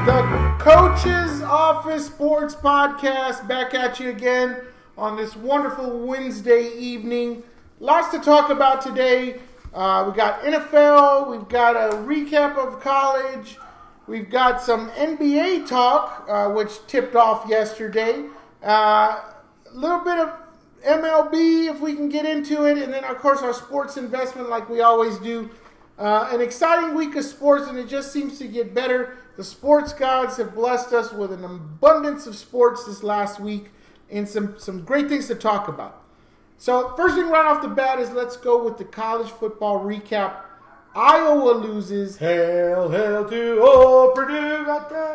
The Coach's Office Sports Podcast back at you again on this wonderful Wednesday evening. Lots to talk about today. We got NFL, we've got a recap of college, we've got some NBA talk, which tipped off yesterday. A little bit of MLB if we can get into it, and then of course our sports investment like we always do. An exciting week of sports, and it just seems to get better. The sports gods have blessed us with an abundance of sports this last week and some great things to talk about. So first thing right off the bat is let's go with the college football recap. Iowa loses. Hail to old Purdue.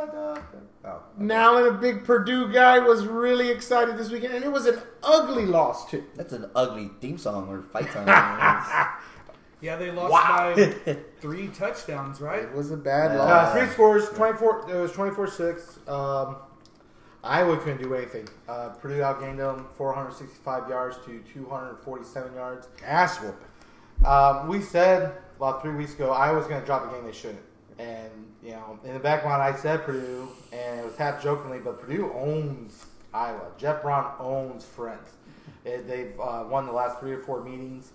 Now, and a big Purdue guy was really excited this weekend, and it was an ugly loss too. That's an ugly theme song or fight song. Yeah, they lost by 3 touchdowns, right? It was a bad loss. 3 scores, 24. It was 24-6. Iowa couldn't do anything. Purdue outgained them 465 yards to 247 yards. Ass whooping. We said about 3 weeks ago Iowa's going to drop a game they shouldn't. And, you know, in the back of my mind I said Purdue, and it was half jokingly, but Purdue owns Iowa. Jeff Braun owns Friends. They've won the last 3 or 4 meetings.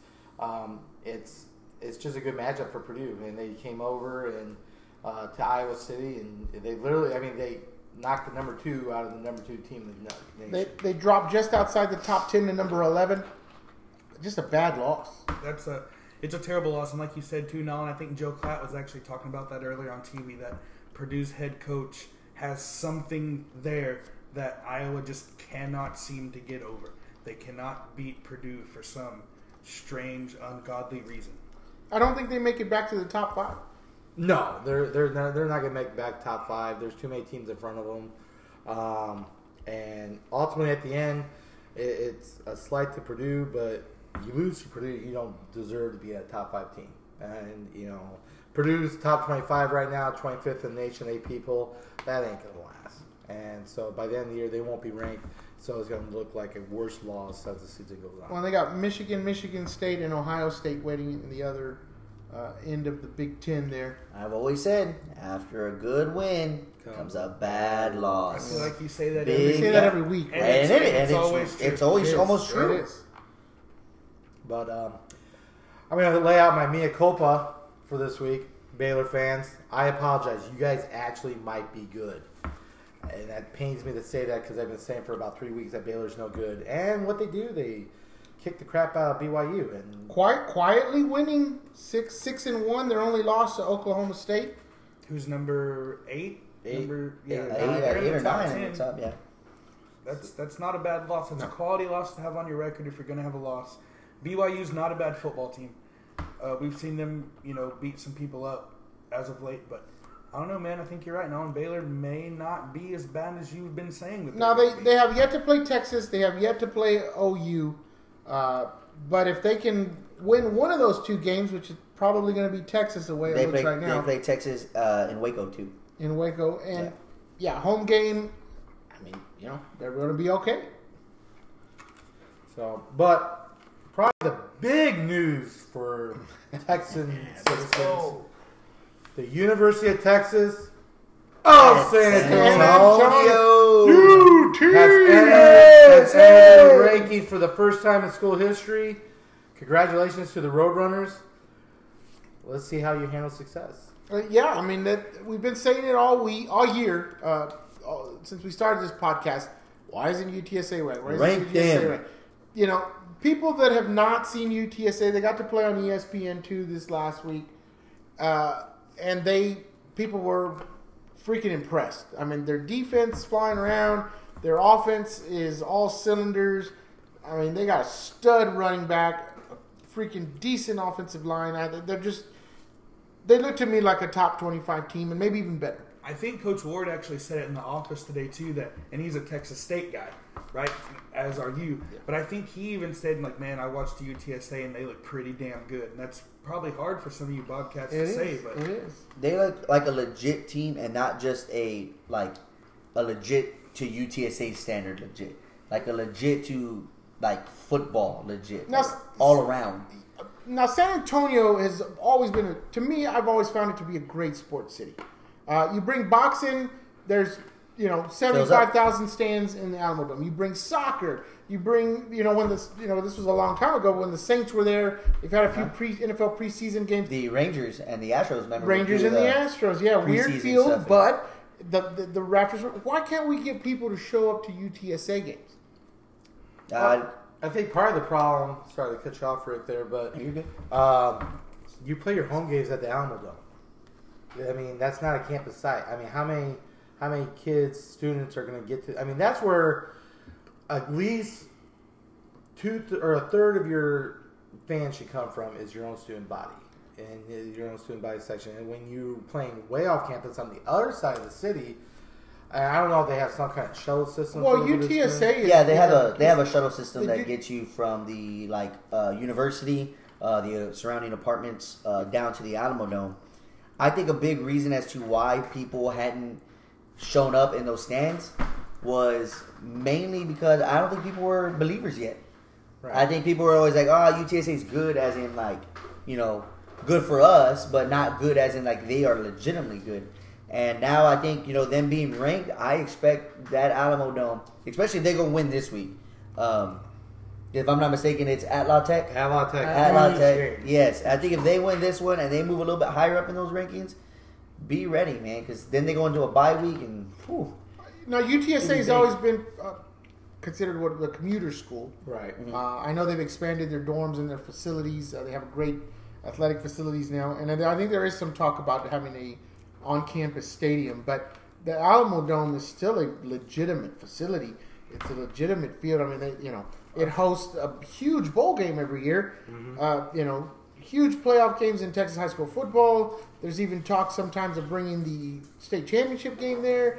It's just a good matchup for Purdue, and they came over and to Iowa City, and they literally, I mean, they knocked the number 2 out of the number 2 team in the nation. They dropped just outside the top 10 to number 11. Just a bad loss. It's a terrible loss, and like you said too, Nolan, I think Joe Klatt was actually talking about that earlier on TV, that Purdue's head coach has something there that Iowa just cannot seem to get over. They cannot beat Purdue for some strange, ungodly reason. I don't think they make it back to the top 5. No, they're not going to make it back top 5. There's too many teams in front of them, and ultimately at the end, it's a slight to Purdue. But you lose to Purdue, you don't deserve to be a top 5 team. And you know, Purdue's top 25 right now, 25th in the nation. 8 people. That ain't going to last. And so by the end of the year, they won't be ranked. So it's going to look like a worse loss as the season goes on. Well, they got Michigan State, and Ohio State waiting in the other end of the Big Ten there. I've always said, after a good win comes a bad loss. I feel like you say that every week. And Right? it's always true. Almost true. It is. But I'm going to lay out my mea culpa for this week. Baylor fans, I apologize. You guys actually might be good. And that pains me to say that because I've been saying for about 3 weeks that Baylor's no good. And what they do, they kick the crap out of BYU. And Quietly winning 6-1. Their only loss to Oklahoma State. Who's number 8? 8 They're or 9 10. in the top, yeah. That's not a bad loss. It's a quality loss to have on your record if you're going to have a loss. BYU's not a bad football team. We've seen them, beat some people up as of late, but I don't know, man. I think you're right. Nolan, Baylor may not be as bad as you've been saying. With now, they have yet to play Texas. They have yet to play OU. But if they can win one of those 2 games, which is probably going to be Texas the way it looks right now. They play Texas in Waco, too. In Waco. And, home game, I mean, they're going to be okay. so, but probably the big news for Texan citizens. The University of Texas San Antonio has ended the ranking for the first time in school history. Congratulations to the Roadrunners. Let's see how you handle success. I mean, we've been saying it all year since we started this podcast. Why isn't UTSA right? Why isn't Rank UTSA them. right? People that have not seen UTSA, they got to play on ESPN2 this last week. And people were freaking impressed. I mean, their defense flying around, their offense is all cylinders. I mean, they got a stud running back, a freaking decent offensive line. They look to me like a top 25 team, and maybe even better. I think Coach Ward actually said it in the office today too, and he's a Texas State guy, right? As are you. Yeah. But I think he even said, like, man, I watched UTSA and they look pretty damn good. And that's probably hard for some of you Bobcats to say, but it is. They look like a legit team, and not just a legit to UTSA standard legit, like a legit to football legit, now, all around. Now, San Antonio has always been, to me, I've always found it to be a great sports city. You bring boxing, there's 75,000 stands in the Alamo Dome. You bring soccer. You bring when this this was a long time ago when the Saints were there. They've had a few NFL preseason games. The Rangers and the Astros. Remember Rangers and the Astros. Yeah, weird field, stuff, but the Raptors. Why can't we get people to show up to UTSA games? I think part of the problem. Sorry to cut you off right there, but You're good. You play your home games at the Alamo Dome. I mean, that's not a campus site. I mean, how many kids, students are going to get to? I mean, that's where at least a third of your fans should come from is your own student body and your own student body section. And when you're playing way off campus on the other side of the city, I don't know if they have some kind of shuttle system. Well, UTSA is, they have a shuttle system that gets you from the university, the surrounding apartments down to the Alamo Dome. I think a big reason as to why people hadn't shown up in those stands was mainly because I don't think people were believers yet. Right. I think people were always like, "Oh, UTSA is good," as in good for us, but not good as in they are legitimately good. And now I think them being ranked, I expect that Alamo Dome, especially if they're gonna win this week. If I'm not mistaken, it's at La Tech. At La Tech. At La Tech. Yes, I think if they win this one and they move a little bit higher up in those rankings, be ready, man, because then they go into a bye week and. Whew, now UTSA has always been considered a commuter school. Right. Mm-hmm. I know they've expanded their dorms and their facilities. They have great athletic facilities now, and I think there is some talk about having a on-campus stadium. But the Alamo Dome is still a legitimate facility. It's a legitimate field. I mean, it hosts a huge bowl game every year. Mm-hmm. Huge playoff games in Texas high school football. There's even talk sometimes of bringing the state championship game there.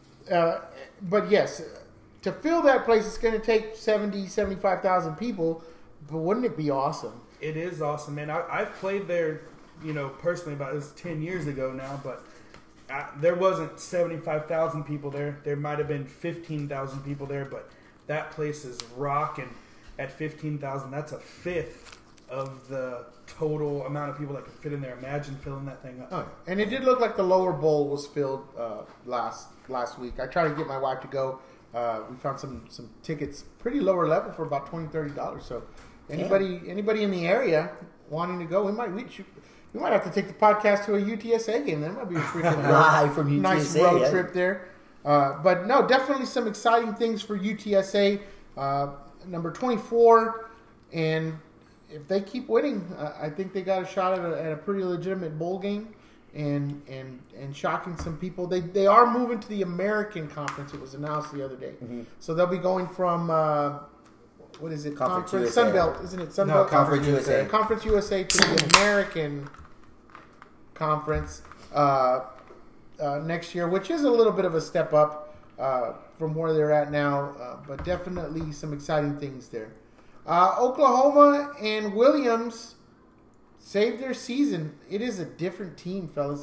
But yes, to fill that place, it's going to take 75,000 people. But wouldn't it be awesome? It is awesome, man. I've played there, personally, about it was 10 years ago now, but there wasn't 75,000 people there. There might have been 15,000 people there, but that place is rocking at 15,000. That's a fifth of the total amount of people that could fit in there. Imagine filling that thing up. Oh, and it did look like the lower bowl was filled last week. I tried to get my wife to go. We found some tickets pretty lower level for about $20-$30. So anybody in the area wanting to go, we might have to take the podcast to a UTSA game. That might be a freaking nice road trip there. But no, definitely some exciting things for UTSA. Number 24, and if they keep winning, I think they got a shot at a pretty legitimate bowl game and shocking some people. They are moving to the American Conference. It was announced the other day. Mm-hmm. So they'll be going from what is it? Conference Sunbelt, isn't it? Sunbelt. No, Conference USA. Conference USA to the American Conference next year, which is a little bit of a step up from where they're at now, but definitely some exciting things there. Oklahoma and Williams saved their season. It is a different team, fellas.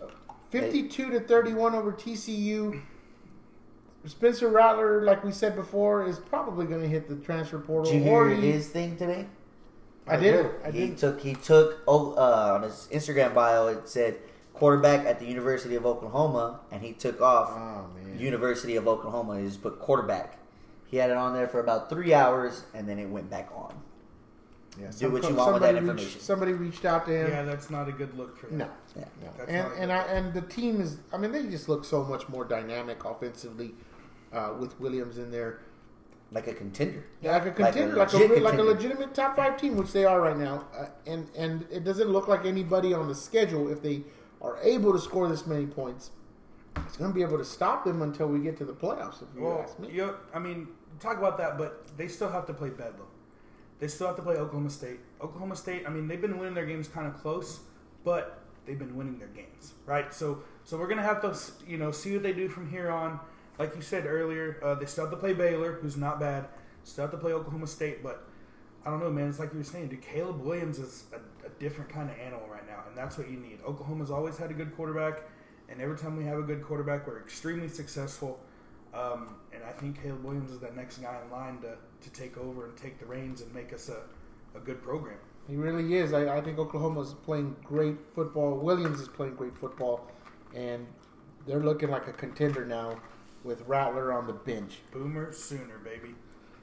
52-31 over TCU. Spencer Rattler, like we said before, is probably going to hit the transfer portal. Did you hear his thing today? I did. He took on his Instagram bio, it said quarterback at the University of Oklahoma, and he took off University of Oklahoma. He just put quarterback. He had it on there for about 3 hours, and then it went back on. Yeah, do what you want with that information. Somebody reached out to him. Yeah, that's not a good look for him. No. And the team is. I mean, they just look so much more dynamic offensively with Williams in there. Like a contender. Yeah, like a contender, like a legitimate top 5 team, which they are right now. And it doesn't look like anybody on the schedule, if they are able to score this many points, it's going to be able to stop them until we get to the playoffs, if you ask me. I mean, talk about that, but they still have to play Bedlam. They still have to play Oklahoma State. Oklahoma State, I mean, they've been winning their games kind of close, but they've been winning their games, right? So we're going to have to, see what they do from here on. Like you said earlier, they still have to play Baylor, who's not bad. Still have to play Oklahoma State, but I don't know, man. It's like you were saying, dude, Caleb Williams is a different kind of animal right now, and that's what you need. Oklahoma's always had a good quarterback, and every time we have a good quarterback, we're extremely successful. And I think Caleb Williams is that next guy in line to take over and take the reins and make us a good program. He really is. I think Oklahoma's playing great football. Williams is playing great football, and they're looking like a contender now with Rattler on the bench. Boomer Sooner, baby.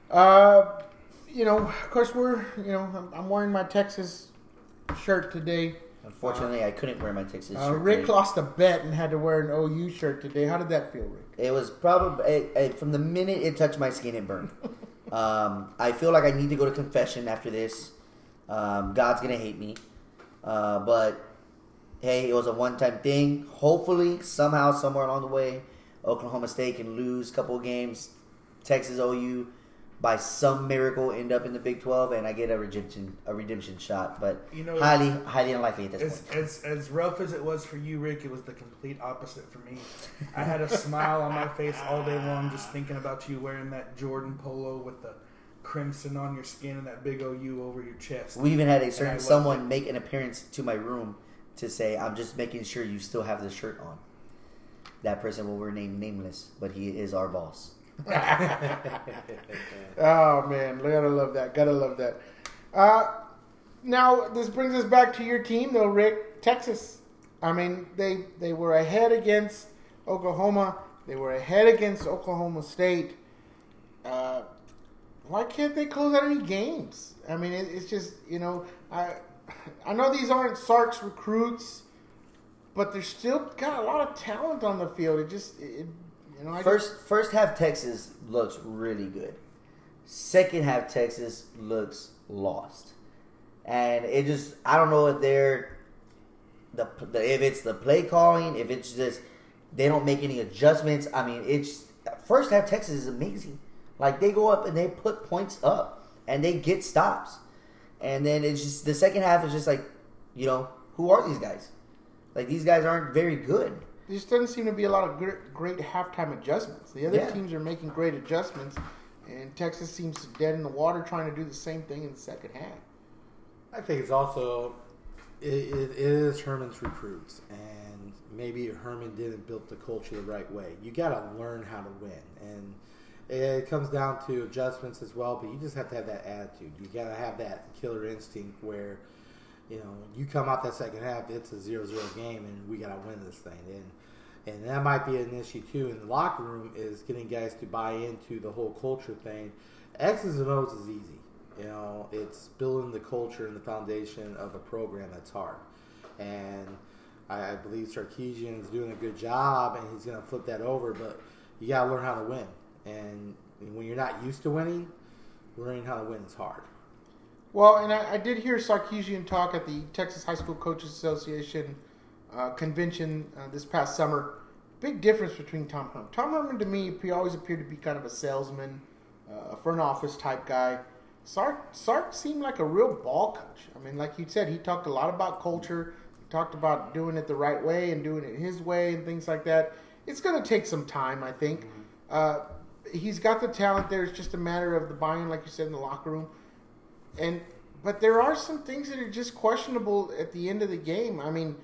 Of course, I'm wearing my Texas shirt today. Unfortunately, I couldn't wear my Texas shirt. Rick lost a bet and had to wear an OU shirt today. How did that feel, Rick? It was probably from the minute it touched my skin, it burned. I feel like I need to go to confession after this. God's gonna hate me, but hey, it was a one-time thing. Hopefully, somehow, somewhere along the way, Oklahoma State can lose a couple of games. Texas OU, by some miracle, end up in the Big 12, and I get a redemption shot. But highly unlikely at this point. As rough as it was for you, Rick, it was the complete opposite for me. I had a smile on my face all day long just thinking about you wearing that Jordan polo with the crimson on your skin and that big OU over your chest. We even had someone make an appearance to my room to say, "I'm just making sure you still have the shirt on." That person will remain nameless, but he is our boss. Oh man, gotta love that. Now this brings us back to your team, though, Rick. Texas. I mean, they were ahead against Oklahoma. They were ahead against Oklahoma State. Why can't they close out any games? I mean, it's just I know these aren't Sark's recruits, but they're still got a lot of talent on the field. First half Texas looks really good. Second half Texas looks lost, and I don't know if they're if it's the play calling, if it's just they don't make any adjustments. I mean, it's first half Texas is amazing. Like they go up and they put points up and they get stops, and then it's just the second half is just like, who are these guys? Like these guys aren't very good. There just doesn't seem to be a lot of great halftime adjustments. The other teams are making great adjustments, and Texas seems dead in the water trying to do the same thing in the second half. I think it's also it is Herman's recruits, and maybe Herman didn't build the culture the right way. You got to learn how to win, and it comes down to adjustments as well. But you just have to have that attitude. You got to have that killer instinct where you come out that second half, it's a 0-0 game, and we got to win this thing. And that might be an issue, too, in the locker room is getting guys to buy into the whole culture thing. X's and O's is easy. It's building the culture and the foundation of a program that's hard. And I believe Sarkisian is doing a good job, and he's going to flip that over, but you got to learn how to win. And when you're not used to winning, learning how to win is hard. Well, and I did hear Sarkisian talk at the Texas High School Coaches Association convention this past summer. Big difference between Tom Herman. Tom Herman, to me, he always appeared to be kind of a salesman, a front office type guy. Sark seemed like a real ball coach. I mean, like you said, he talked a lot about culture. He talked about doing it the right way and doing it his way and things like that. It's going to take some time, I think. He's got the talent there. It's just a matter of the buy-in, like you said, in the locker room. But there are some things that are just questionable at the end of the game. I mean,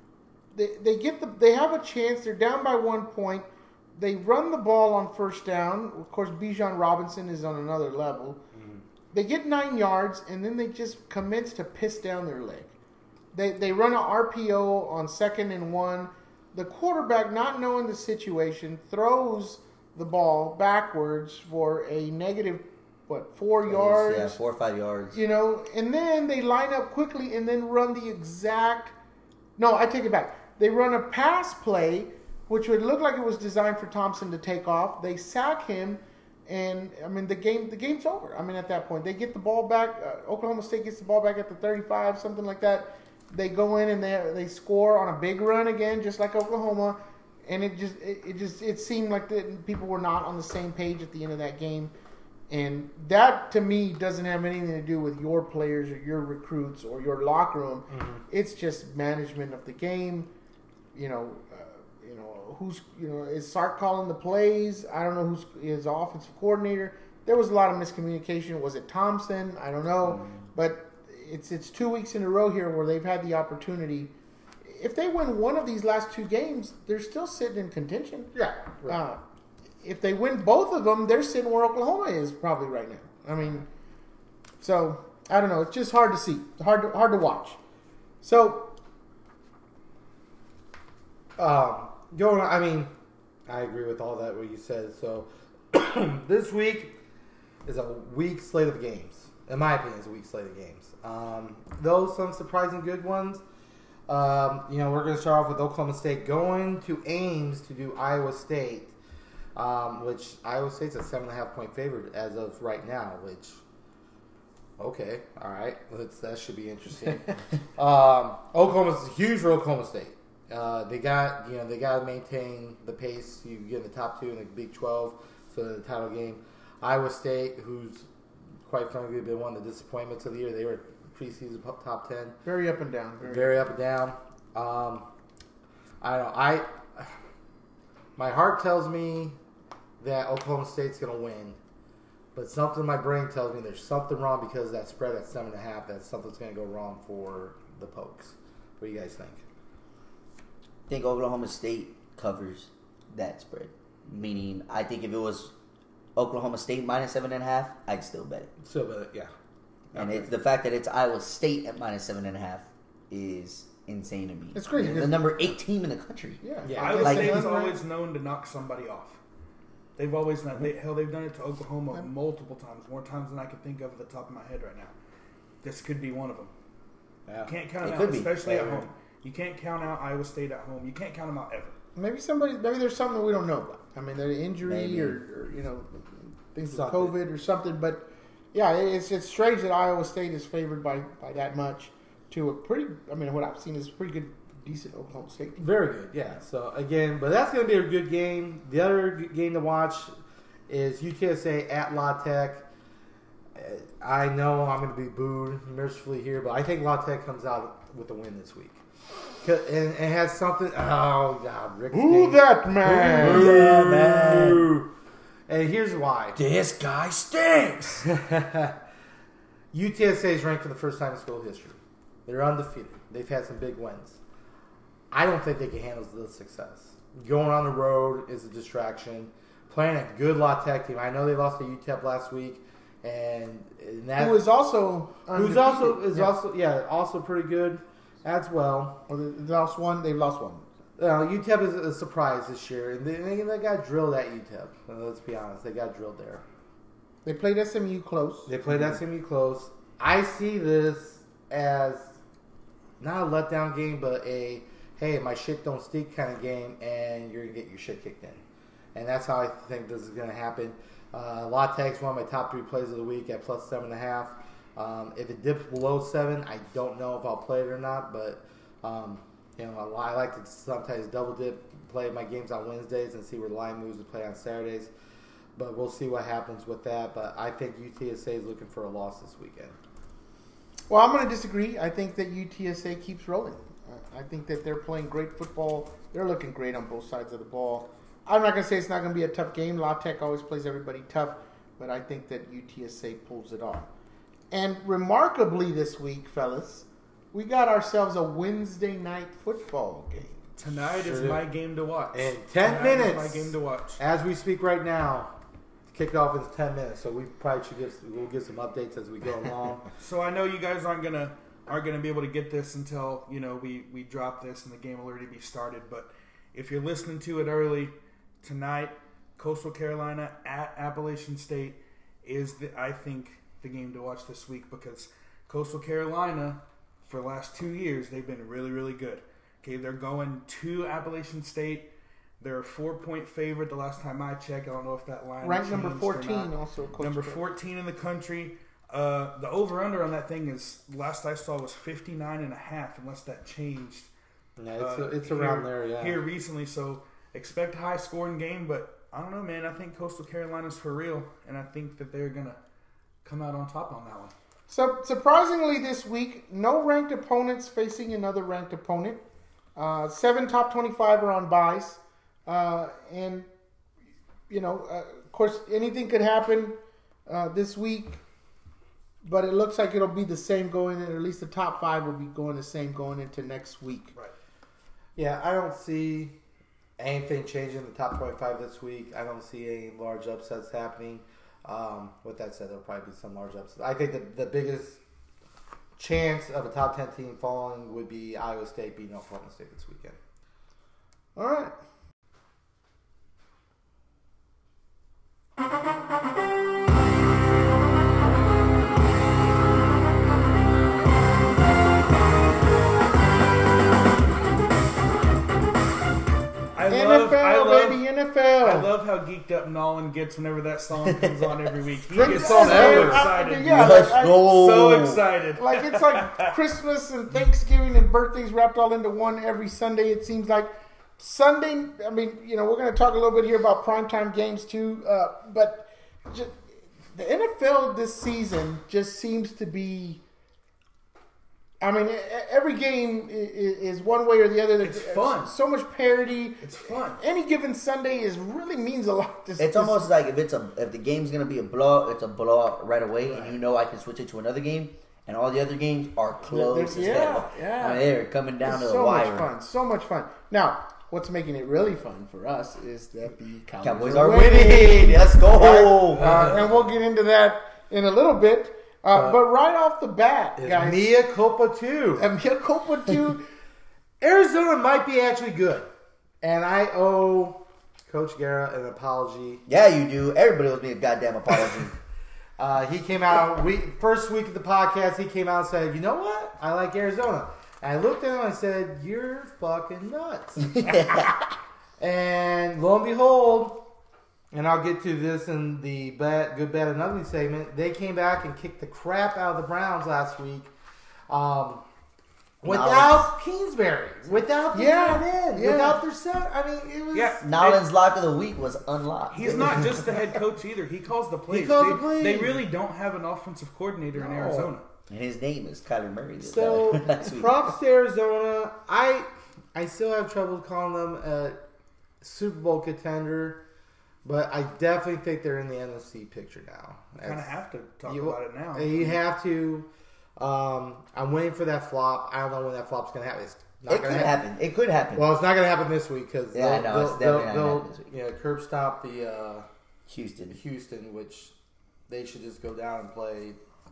they have a chance. They're down by 1 point. They run the ball on first down. Of course, Bijan Robinson is on another level. Mm-hmm. They get 9 yards, and then they just commence to piss down their leg. They run an RPO on 2nd and 1. The quarterback, not knowing the situation, throws the ball backwards for a negative 4 yards? Yeah, 4 or 5 yards. And then they line up quickly and then run the exact... No, I take it back. They run a pass play, which would look like it was designed for Thompson to take off. They sack him, and, I mean, the game's over. I mean, at that point. They get the ball back. Oklahoma State gets the ball back at the 35, something like that. They go in and they score on a big run again, just like Oklahoma. And it seemed like people were not on the same page at the end of that game. And that, to me, doesn't have anything to do with your players or your recruits or your locker room. Mm-hmm. It's just management of the game. Is Sark calling the plays? I don't know who's his offensive coordinator. There was a lot of miscommunication. Was it Thompson? I don't know. Mm-hmm. But it's 2 weeks in a row here where they've had the opportunity. If they win one of these last 2 games, they're still sitting in contention. Yeah. Right. If they win both of them, they're sitting where Oklahoma is probably right now. I mean, so I don't know. It's just hard to see. Hard to watch. So, I mean, I agree with all that what you said. So this week is a weak slate of games. In my opinion, it's a weak slate of games. Those some surprising good ones. We're going to start off with Oklahoma State going to Ames to do Iowa State, which Iowa State's a 7.5-point favorite as of right now. Which, okay, all right, that should be interesting. Oklahoma's huge for Oklahoma State. They got to maintain the pace. You get in the top 2 in the Big 12, so the title game. Iowa State, who's quite frankly been one of the disappointments of the year. They were preseason top 10. Very up and down. Very up and down. I don't know. My heart tells me that Oklahoma State's going to win, but something in my brain tells me there's something wrong because of that spread at 7.5. That something's going to go wrong for the Pokes. What do you guys think? I think Oklahoma State covers that spread. Meaning, I think if it was Oklahoma State minus 7.5, I'd still bet it. Still bet it, yeah. And Okay. it's the fact that it's Iowa State at minus 7.5 is insane to me. It's crazy. The number 8 team in the country. Yeah. Iowa Like- State is always known to knock somebody off. They've always done. They've done it to Oklahoma multiple times, more times than I can think of at the top of my head right now. This could be one of them. Yeah. You can't count It them could out, be. especially at Yeah. home. You can't count out Iowa State at home. You can't count them out ever. Maybe there's something that we don't know about. I mean, there's injury Maybe. or things with Something. COVID or something. But yeah, it's strange that Iowa State is favored by that much to a pretty. I mean, what I've seen is a pretty good, decent Oklahoma State team. Very good, yeah. So, again, but that's going to be a good game. The other game to watch is UTSA at La Tech. I know I'm going to be booed mercifully here, but I think La Tech comes out with a win this week. And it has something. Oh, God. Rick's Who game. that man? Yeah, man. Boo. And here's why. This guy stinks. UTSA is ranked for the first time in school history. They're undefeated. They've had some big wins. I don't think they can handle the success. Going on the road is a distraction. Playing a good La Tech team. I know they lost to UTEP last week, and that Who is also who's undefeated. also pretty good as well. Well, they lost one. They've lost one. UTEP is a surprise this year, and they got drilled at UTEP. Let's be honest, they got drilled there. They played SMU close. They played SMU close. I see this as not a letdown game, but a hey, my shit don't stink kind of game, and you're gonna get your shit kicked in. And that's how I think this is gonna happen. La Tech's one of my top 3 plays of the week at plus 7.5. If it dips below 7, I don't know if I'll play it or not, but I like to sometimes double dip, play my games on Wednesdays and see where the line moves to play on Saturdays. But we'll see what happens with that. But I think UTSA is looking for a loss this weekend. Well, I'm going to disagree. I think that UTSA keeps rolling. I think that they're playing great football. They're looking great on both sides of the ball. I'm not going to say it's not going to be a tough game. La Tech always plays everybody tough, but I think that UTSA pulls it off. And remarkably this week, fellas, we got ourselves a Wednesday night football game. Tonight is Sure. my game to watch. In 10 Tonight is minutes. my game to watch. As we speak right now, kickoff is 10 minutes, so we probably we'll give some updates as we go along. So I know you guys aren't gonna be able to get this until we drop this and the game will already be started. But if you're listening to it early tonight, Coastal Carolina at Appalachian State is I think the game to watch this week, because Coastal Carolina for the last 2 years they've been really, really good. Okay, they're going to Appalachian State. They're a 4-point favorite the last time I checked. I don't know if that line Ranked changed number or 14 not. also. Coach Number Bear. 14 in the country. The over-under on that thing is, last I saw, was 59.5, unless that changed. Yeah, it's around there, yeah. Here recently, so expect a high-scoring game, but I don't know, man. I think Coastal Carolina's for real, and I think that they're going to come out on top on that one. So surprisingly this week, no ranked opponents facing another ranked opponent. 7 top 25 are on buys. And, of course, anything could happen this week. But it looks like it'll be the same going in, or at least the top 5 will be going the same going into next week. Right. Yeah, I don't see anything changing in the top 25 this week. I don't see any large upsets happening. With that said, there'll probably be some large upsets. I think the biggest chance of a top 10 team falling would be Iowa State beating Oklahoma State this weekend. All right. NFL. I love how geeked up Nolan gets whenever that song comes on every week. He Great gets song so ever. excited. Yeah, Let's like, go. So excited. Like it's like Christmas and Thanksgiving and birthdays wrapped all into one every Sunday. It seems like Sunday. I mean, we're going to talk a little bit here about primetime games too. But just, the NFL this season just seems to be. I mean, every game is one way or the other. It's fun. So much parity. It's fun. Any given Sunday really means a lot. It's almost like if the game's gonna be a blowout, it's a blowout right away, and I can switch it to another game, and all the other games are close as hell. Yeah. I mean, they're coming down to the so wire. much fun. So much fun. Now, what's making it really fun for us is that the Cowboys are winning. Let's go. And we'll get into that in a little bit. But right off the bat, guys. Mea culpa too. Mea culpa too. Arizona might be actually good. And I owe Coach Guerra an apology. Yeah, you do. Everybody owes me a goddamn apology. He came out, first week of the podcast, he came out and said, you know what? I like Arizona. And I looked at him and I said, you're fucking nuts. And lo and behold, and I'll get to this in the good, bad, and ugly segment, they came back and kicked the crap out of the Browns last week. Without Kingsbury. Without the tight end. Without their center. I mean, it was... Yeah. Nolan's lock of the week was unlocked. He's not just the head coach either. He calls the plays. He calls the plays. They really don't have an offensive coordinator in Arizona. And his name is Kyler Murray. So, last week. props to Arizona. I still have trouble calling them a Super Bowl contender. But I definitely think they're in the NFC picture now. Kind of have to talk about it now. You have to. I'm waiting for that flop. I don't know when that flop's going to happen. It could happen. It could happen. Well, it's not going to happen this week because it's definitely not happening this week. Curb stop the Houston, which they should just go down and play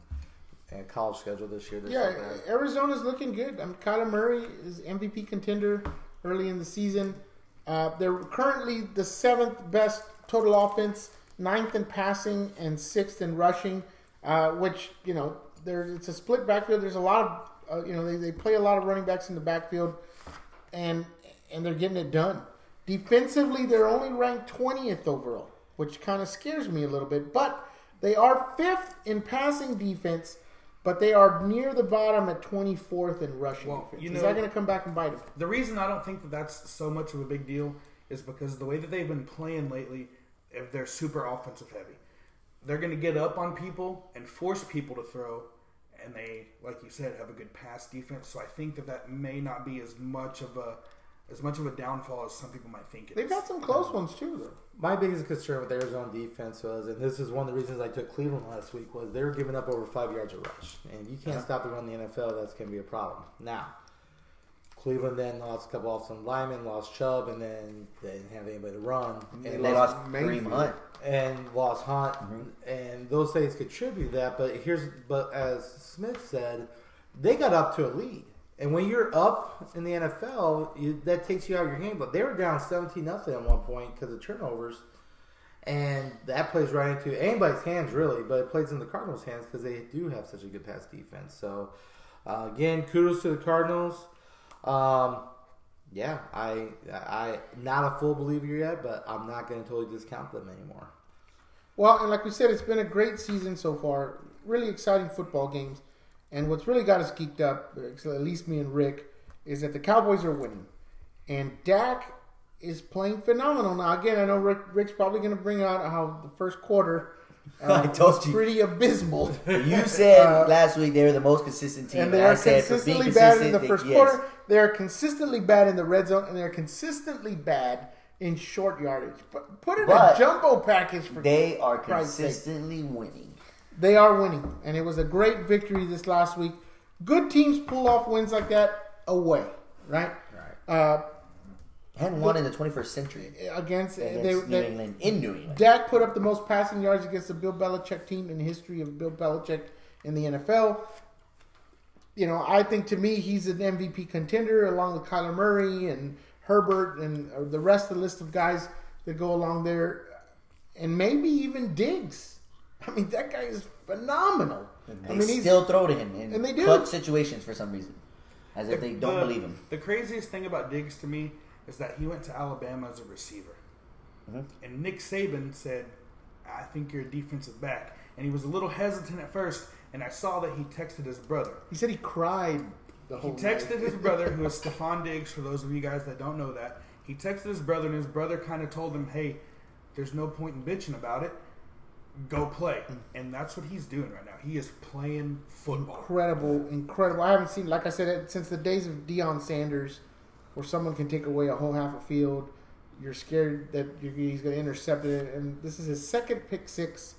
a college schedule this year. Arizona's looking good. Kyler Murray is MVP contender early in the season. They're currently the 7th best total offense, 9th in passing, and 6th in rushing, which, it's a split backfield. There's a lot of, they play a lot of running backs in the backfield, and they're getting it done. Defensively, they're only ranked 20th overall, which kind of scares me a little bit. But they are 5th in passing defense, but they are near the bottom at 24th in rushing defense. Is that going to come back and bite them? The reason I don't think that's so much of a big deal is because the way that they've been playing lately, if they're super offensive heavy, they're going to get up on people and force people to throw, and they, like you said, have a good pass defense. So I think that may not be as much of a downfall as some people might think it is. They've got some close ones too, though. My biggest concern with Arizona defense was, and this is one of the reasons I took Cleveland last week, was they were giving up over 5 yards a rush. And you can't stop the run in the NFL, that's going to be a problem. Now, Cleveland then lost a couple offensive linemen, lost Chubb, and then they didn't have anybody to run. And they lost Kareem Hunt. And lost Hunt. And those things contribute to that. But as Smith said, they got up to a lead. And when you're up in the NFL, that takes you out of your game. But they were down 17-0 at one point because of turnovers. And that plays right into anybody's hands, really. But it plays in the Cardinals' hands because they do have such a good pass defense. So, again, kudos to the Cardinals. I not a full believer yet, but I'm not going to totally discount them anymore. Well, and like we said, it's been a great season so far. Really exciting football games. And what's really got us geeked up, at least me and Rick, is that the Cowboys are winning. And Dak is playing phenomenal. Now, again, I know Rick's probably going to bring out how the first quarter I told you. Pretty abysmal. You said last week they were the most consistent team. And they are consistently bad in the first quarter. They are consistently bad in the red zone. And they're consistently bad in short yardage. But put in a jumbo package for they are consistently winning. They are winning. And it was a great victory this last week. Good teams pull off wins like that away. Right? Hadn't won in the 21st century against New England. In New England, Dak put up the most passing yards against the Bill Belichick team in the history of Bill Belichick in the NFL. I think to me he's an MVP contender along with Kyler Murray and Herbert and the rest of the list of guys that go along there, and maybe even Diggs. I mean, that guy is phenomenal. He's still throw to him in and they do. clutch situations for some reason, as if they don't believe him. The craziest thing about Diggs to me is that he went to Alabama as a receiver. And Nick Saban said, I think you're a defensive back. And he was a little hesitant at first, and I saw that he texted his brother. He said he cried the whole He texted his brother, who is Stephon Diggs, for those of you guys that don't know that. He texted his brother, and his brother kind of told him, hey, there's no point in bitching about it. Go play. And that's what he's doing right now. He is playing football. Incredible. I haven't seen, like I said, since the days of Deion Sanders, where someone can take away a whole half a field. You're scared that he's going to intercept it. And this is his second pick six.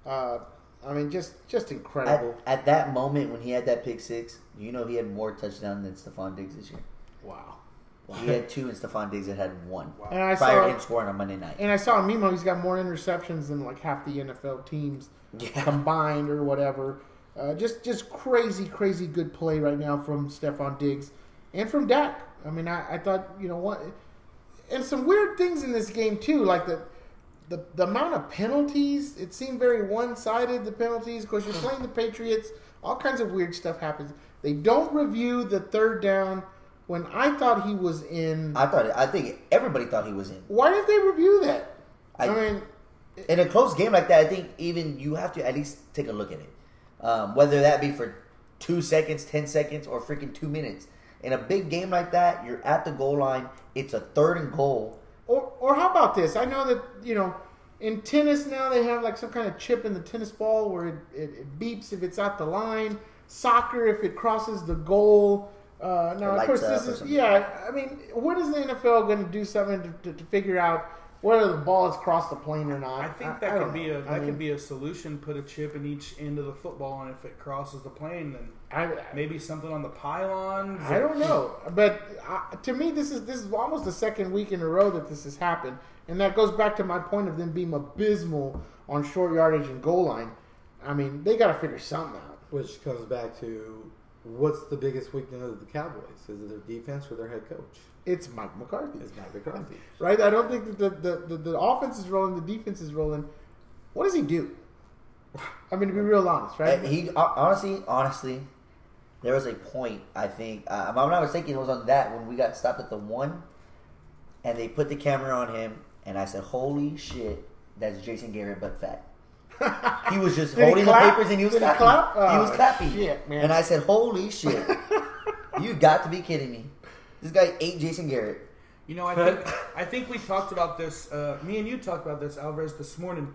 I mean, just incredible. At that moment when he had that pick six, he had more touchdowns than Stephon Diggs this year. Wow. He had 2, and Stephon Diggs had 1. Wow. And prior to him scoring on Monday night. And I saw a meme how he's got more interceptions than like half the NFL teams combined or whatever. Just crazy good play right now from Stephon Diggs and from Dak. I mean, I thought, what, and some weird things in this game too, like the amount of penalties. It seemed very one-sided, the penalties. Of course, you're playing the Patriots. All kinds of weird stuff happens. They don't review the third down when I thought he was in. I think everybody thought he was in. Why didn't they review that? I mean, in a close game like that, I think even you have to at least take a look at it. Whether that be for 2 seconds, 10 seconds, or freaking 2 minutes. In a big game like that, you're at the goal line. It's a 3rd and goal. Or how about this? I know that, in tennis now they have like some kind of chip in the tennis ball where it beeps if it's at the line. Soccer, if it crosses the goal. Now, of course, this is, I mean, when is the NFL going to do something to figure out whether the ball has crossed the plane or not? I think that could be a solution. Put a chip in each end of the football, and if it crosses the plane, then maybe something on the pylons. I don't know, but to me, this is almost the second week in a row that this has happened, and that goes back to my point of them being abysmal on short yardage and goal line. I mean, they got to figure something out. Which comes back to, what's the biggest weakness of the Cowboys? Is it their defense or their head coach? It's Mike McCarthy. It's Mike McCarthy. Right? I don't think that the offense is rolling, the defense is rolling. What does he do? I mean, to be real honest, right? He honestly, there was a point, I think, if I'm not mistaken, it was on that when we got stopped at the 1, and they put the camera on him, and I said, holy shit, that's Jason Garrett but fat. He was just holding the papers and he was clapping. He was clapping. Shit, man. And I said, holy shit. You got to be kidding me. This guy ate Jason Garrett. I think we talked about this. Me and you talked about this, Alvarez, this morning.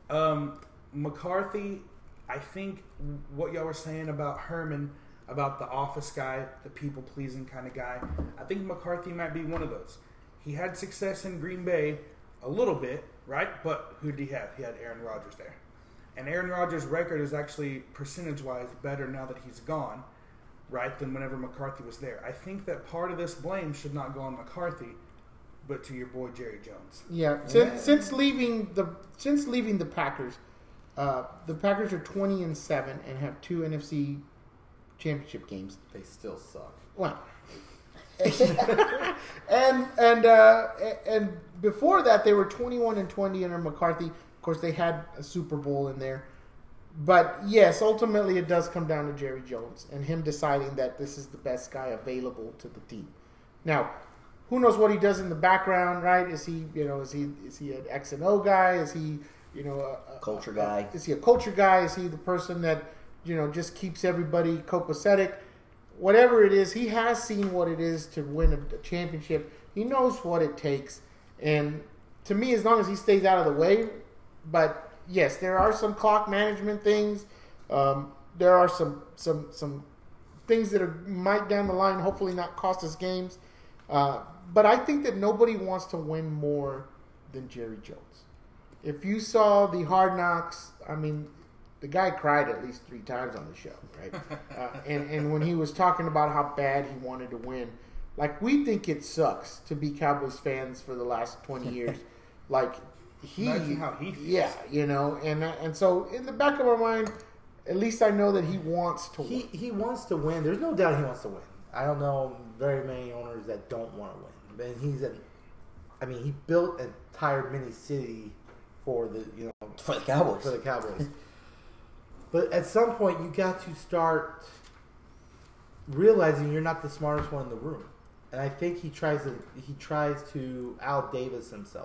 McCarthy, I think what y'all were saying about Herman, about the office guy, the people-pleasing kind of guy, I think McCarthy might be one of those. He had success in Green Bay a little bit, right? But who did he have? He had Aaron Rodgers there. And Aaron Rodgers' record is actually, percentage-wise, better now that he's gone, right, than whenever McCarthy was there. I think that part of this blame should not go on McCarthy, but to your boy Jerry Jones. Yeah, since leaving the Packers, the Packers are 20-7 and have 2 NFC championship games. They still suck. Well, and before that they were 21-20 under McCarthy. Of course, they had a Super Bowl in there. But, yes, ultimately it does come down to Jerry Jones and him deciding that this is the best guy available to the team. Now, who knows what he does in the background, right? Is he an X and O guy? Is he, a culture guy? Is he a culture guy? Is he the person that, just keeps everybody copacetic? Whatever it is, he has seen what it is to win a championship. He knows what it takes. And to me, as long as he stays out of the way, but yes, there are some clock management things. There are some things that might down the line hopefully not cost us games. But I think that nobody wants to win more than Jerry Jones. If you saw the Hard Knocks, I mean, the guy cried at least 3 times on the show, right? And when he was talking about how bad he wanted to win, like, we think it sucks to be Cowboys fans for the last 20 years. Like, imagine how he feels. Yeah, and so in the back of our mind, at least I know that he wants to win. He wants to win. There's no doubt he wants to win. I don't know very many owners that don't want to win. And he built an entire mini city for the Cowboys. But at some point, you got to start realizing you're not the smartest one in the room. And I think he tries to Al Davis himself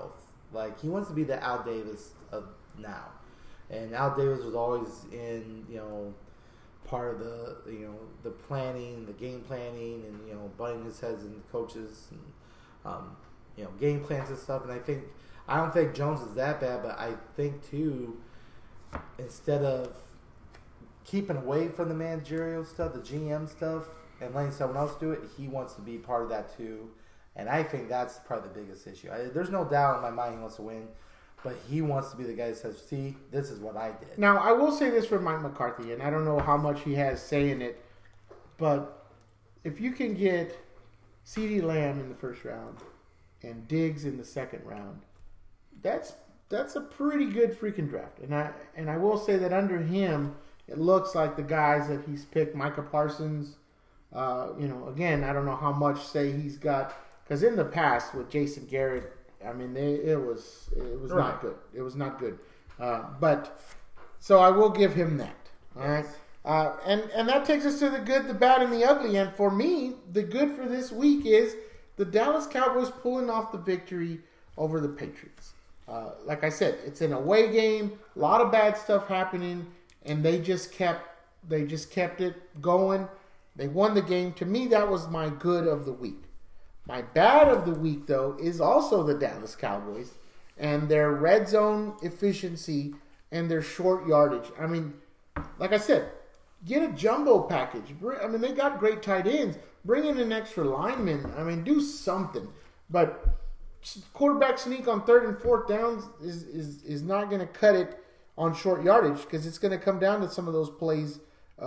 Like, he wants to be the Al Davis of now. And Al Davis was always in, part of the, the planning, the game planning, and, butting his heads in coaches and, game plans and stuff. And I don't think Jones is that bad, but I think, too, instead of keeping away from the managerial stuff, the GM stuff, and letting someone else do it, he wants to be part of that, too. And I think that's probably the biggest issue. There's no doubt in my mind he wants to win, but he wants to be the guy that says, see, this is what I did. Now, I will say this for Mike McCarthy, and I don't know how much he has say in it, but if you can get CeeDee Lamb in the first round and Diggs in the second round, that's a pretty good freaking draft. And I will say that under him, it looks like the guys that he's picked, Micah Parsons, again, I don't know how much say he's got, because in the past with Jason Garrett, I mean, it was right. not good. It was not good. But so I will give him that. All right. And that takes us to the good, the bad, and the ugly. And for me, the good for this week is the Dallas Cowboys pulling off the victory over the Patriots. Like I said, it's an away game, a lot of bad stuff happening, and they just kept it going. They won the game. To me, that was my good of the week. My bad of the week, though, is also the Dallas Cowboys and their red zone efficiency and their short yardage. I mean, like I said, get a jumbo package. I mean, they got great tight ends. Bring in an extra lineman. I mean, do something. But quarterback sneak on 3rd and 4th downs is not going to cut it on short yardage, because it's going to come down to some of those plays,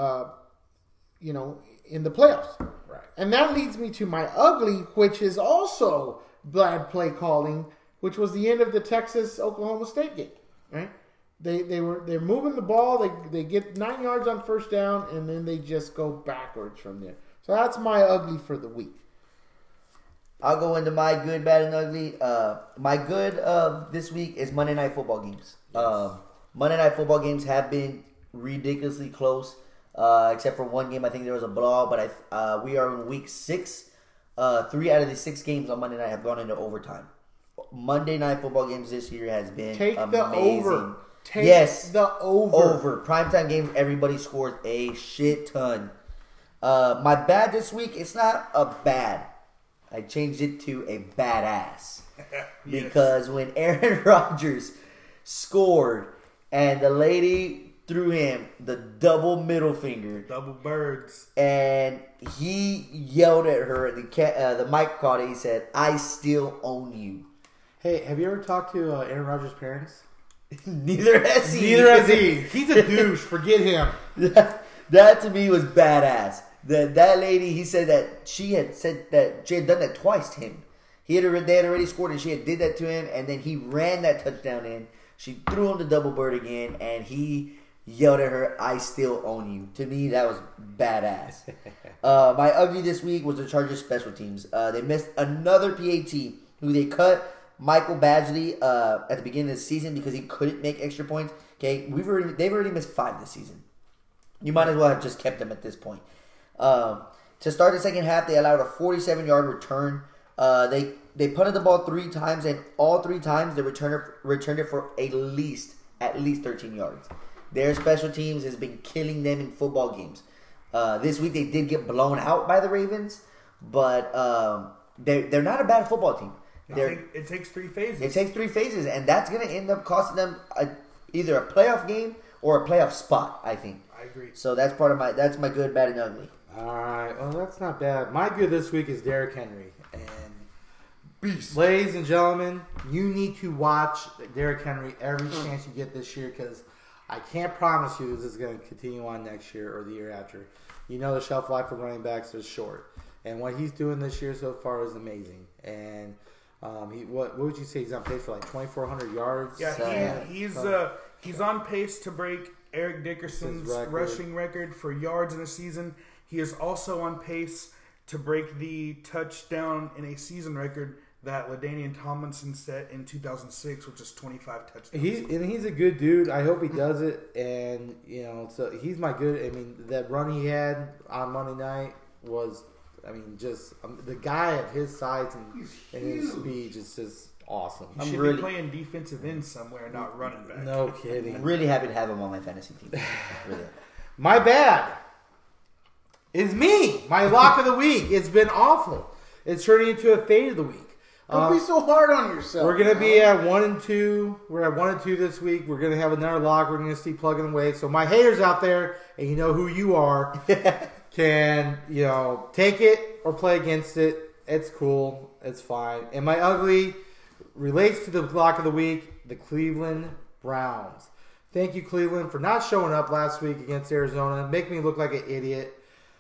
in the playoffs. Right. And that leads me to my ugly, which is also bad play calling, which was the end of the Texas-Oklahoma State game. Right? They're moving the ball. They get 9 yards on first down, and then they just go backwards from there. So that's my ugly for the week. I'll go into my good, bad, and ugly. My good of this week is Monday Night Football games. Yes. Monday Night Football games have been ridiculously close, except for one game. I think there was a blowout, but we are in week 6. 3 out of the 6 games on Monday night have gone into overtime. Monday Night Football games this year has been amazing. The over. Take the over. Primetime games, everybody scores a shit ton. My bad this week, it's not a bad. I changed it to a badass. Yes. Because when Aaron Rodgers scored and the lady threw him the double middle finger. Double birds. And he yelled at her, the mic caught it, he said, "I still own you." Hey, have you ever talked to Aaron Rodgers' parents? Neither has he. Neither has he. He's a douche. Forget him. That to me was badass. That lady, he said that she had done that twice to him. They had already scored and she had did that to him, and then he ran that touchdown in. She threw him the double bird again, and he yelled at her, "I still own you." To me, that was badass. My ugly this week was the Chargers special teams. They missed another PAT, who they cut Michael Badgley at the beginning of the season because he couldn't make extra points. Okay, they've already missed 5 this season. You might as well have just kept them at this point. To start the second half, they allowed a 47-yard return. They punted the ball 3 times, and all 3 times the returner returned it for at least 13 yards. Their special teams has been killing them in football games. This week they did get blown out by the Ravens, but they're not a bad football team. It takes 3 phases. It takes 3 phases, and that's going to end up costing them either a playoff game or a playoff spot, I think. I agree. So that's my good, bad, and ugly. All right. Well, that's not bad. My good this week is Derrick Henry. And Beast. ladies and gentlemen, you need to watch Derrick Henry every chance you get this year, because I can't promise you this is going to continue on next year or the year after. You know the shelf life of running backs is short. And what he's doing this year so far is amazing. And what would you say? He's on pace for like 2,400 yards? Yeah, he's on pace to break Eric Dickerson's rushing record for yards in a season. He is also on pace to break the touchdown in a season record that LaDainian Tomlinson set in 2006, which is 25 touchdowns. He's a good dude. I hope he does it. And, so he's my good. I mean, that run he had on Monday night was, just the guy of his size and his speed is just awesome. He should be playing defensive end somewhere, not running back. No kidding. I'm really happy to have him on my fantasy team. Really. My bad. It's me. My lock of the week. It's been awful. It's turning into a fade of the week. Don't be so hard on yourself. We're going to be at 1-2. We're at 1-2 this week. We're going to have another lock. We're going to see plugging away. So my haters out there, and you know who you are, can, take it or play against it. It's cool. It's fine. And my ugly relates to the lock of the week, the Cleveland Browns. Thank you, Cleveland, for not showing up last week against Arizona. Make me look like an idiot.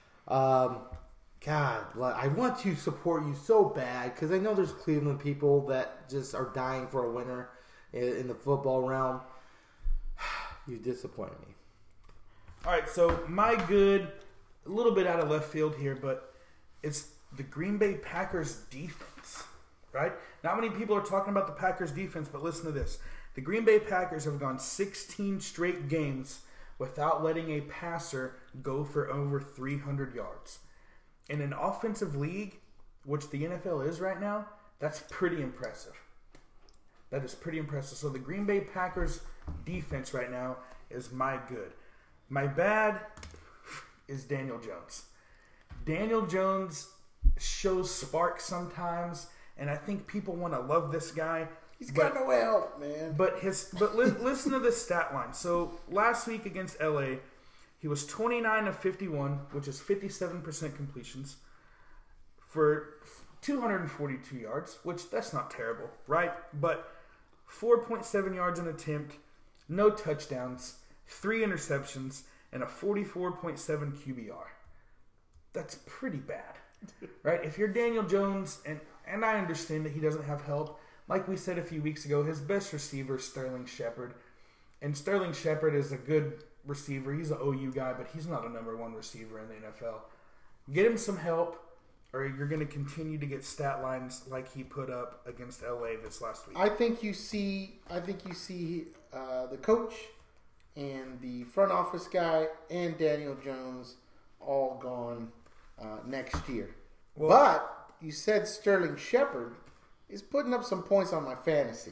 God, I want to support you so bad because I know there's Cleveland people that just are dying for a winner in the football realm. You disappointed me. All right, so my good, a little bit out of left field here, but it's the Green Bay Packers defense, right? Not many people are talking about the Packers defense, but listen to this. The Green Bay Packers have gone 16 straight games without letting a passer go for over 300 yards. In an offensive league, which the NFL is right now, that's pretty impressive. That is pretty impressive. So the Green Bay Packers defense right now is my good. My bad is Daniel Jones. Daniel Jones shows sparks sometimes, and I think people want to love this guy. He's got no help, man. But listen to this stat line. So last week against LA, he was 29 of 51, which is 57% completions, for 242 yards, which that's not terrible, right? But 4.7 yards an attempt, no touchdowns, 3 interceptions, and a 44.7 QBR. That's pretty bad, right? If you're Daniel Jones, and I understand that he doesn't have help, like we said a few weeks ago, his best receiver is Sterling Shepard, and Sterling Shepard is a good receiver. He's an OU guy, but he's not a number one receiver in the NFL. Get him some help, or you're going to continue to get stat lines like he put up against LA this last week. I think you see the coach and the front office guy and Daniel Jones all gone next year. Well, but you said Sterling Shepard is putting up some points on my fantasy.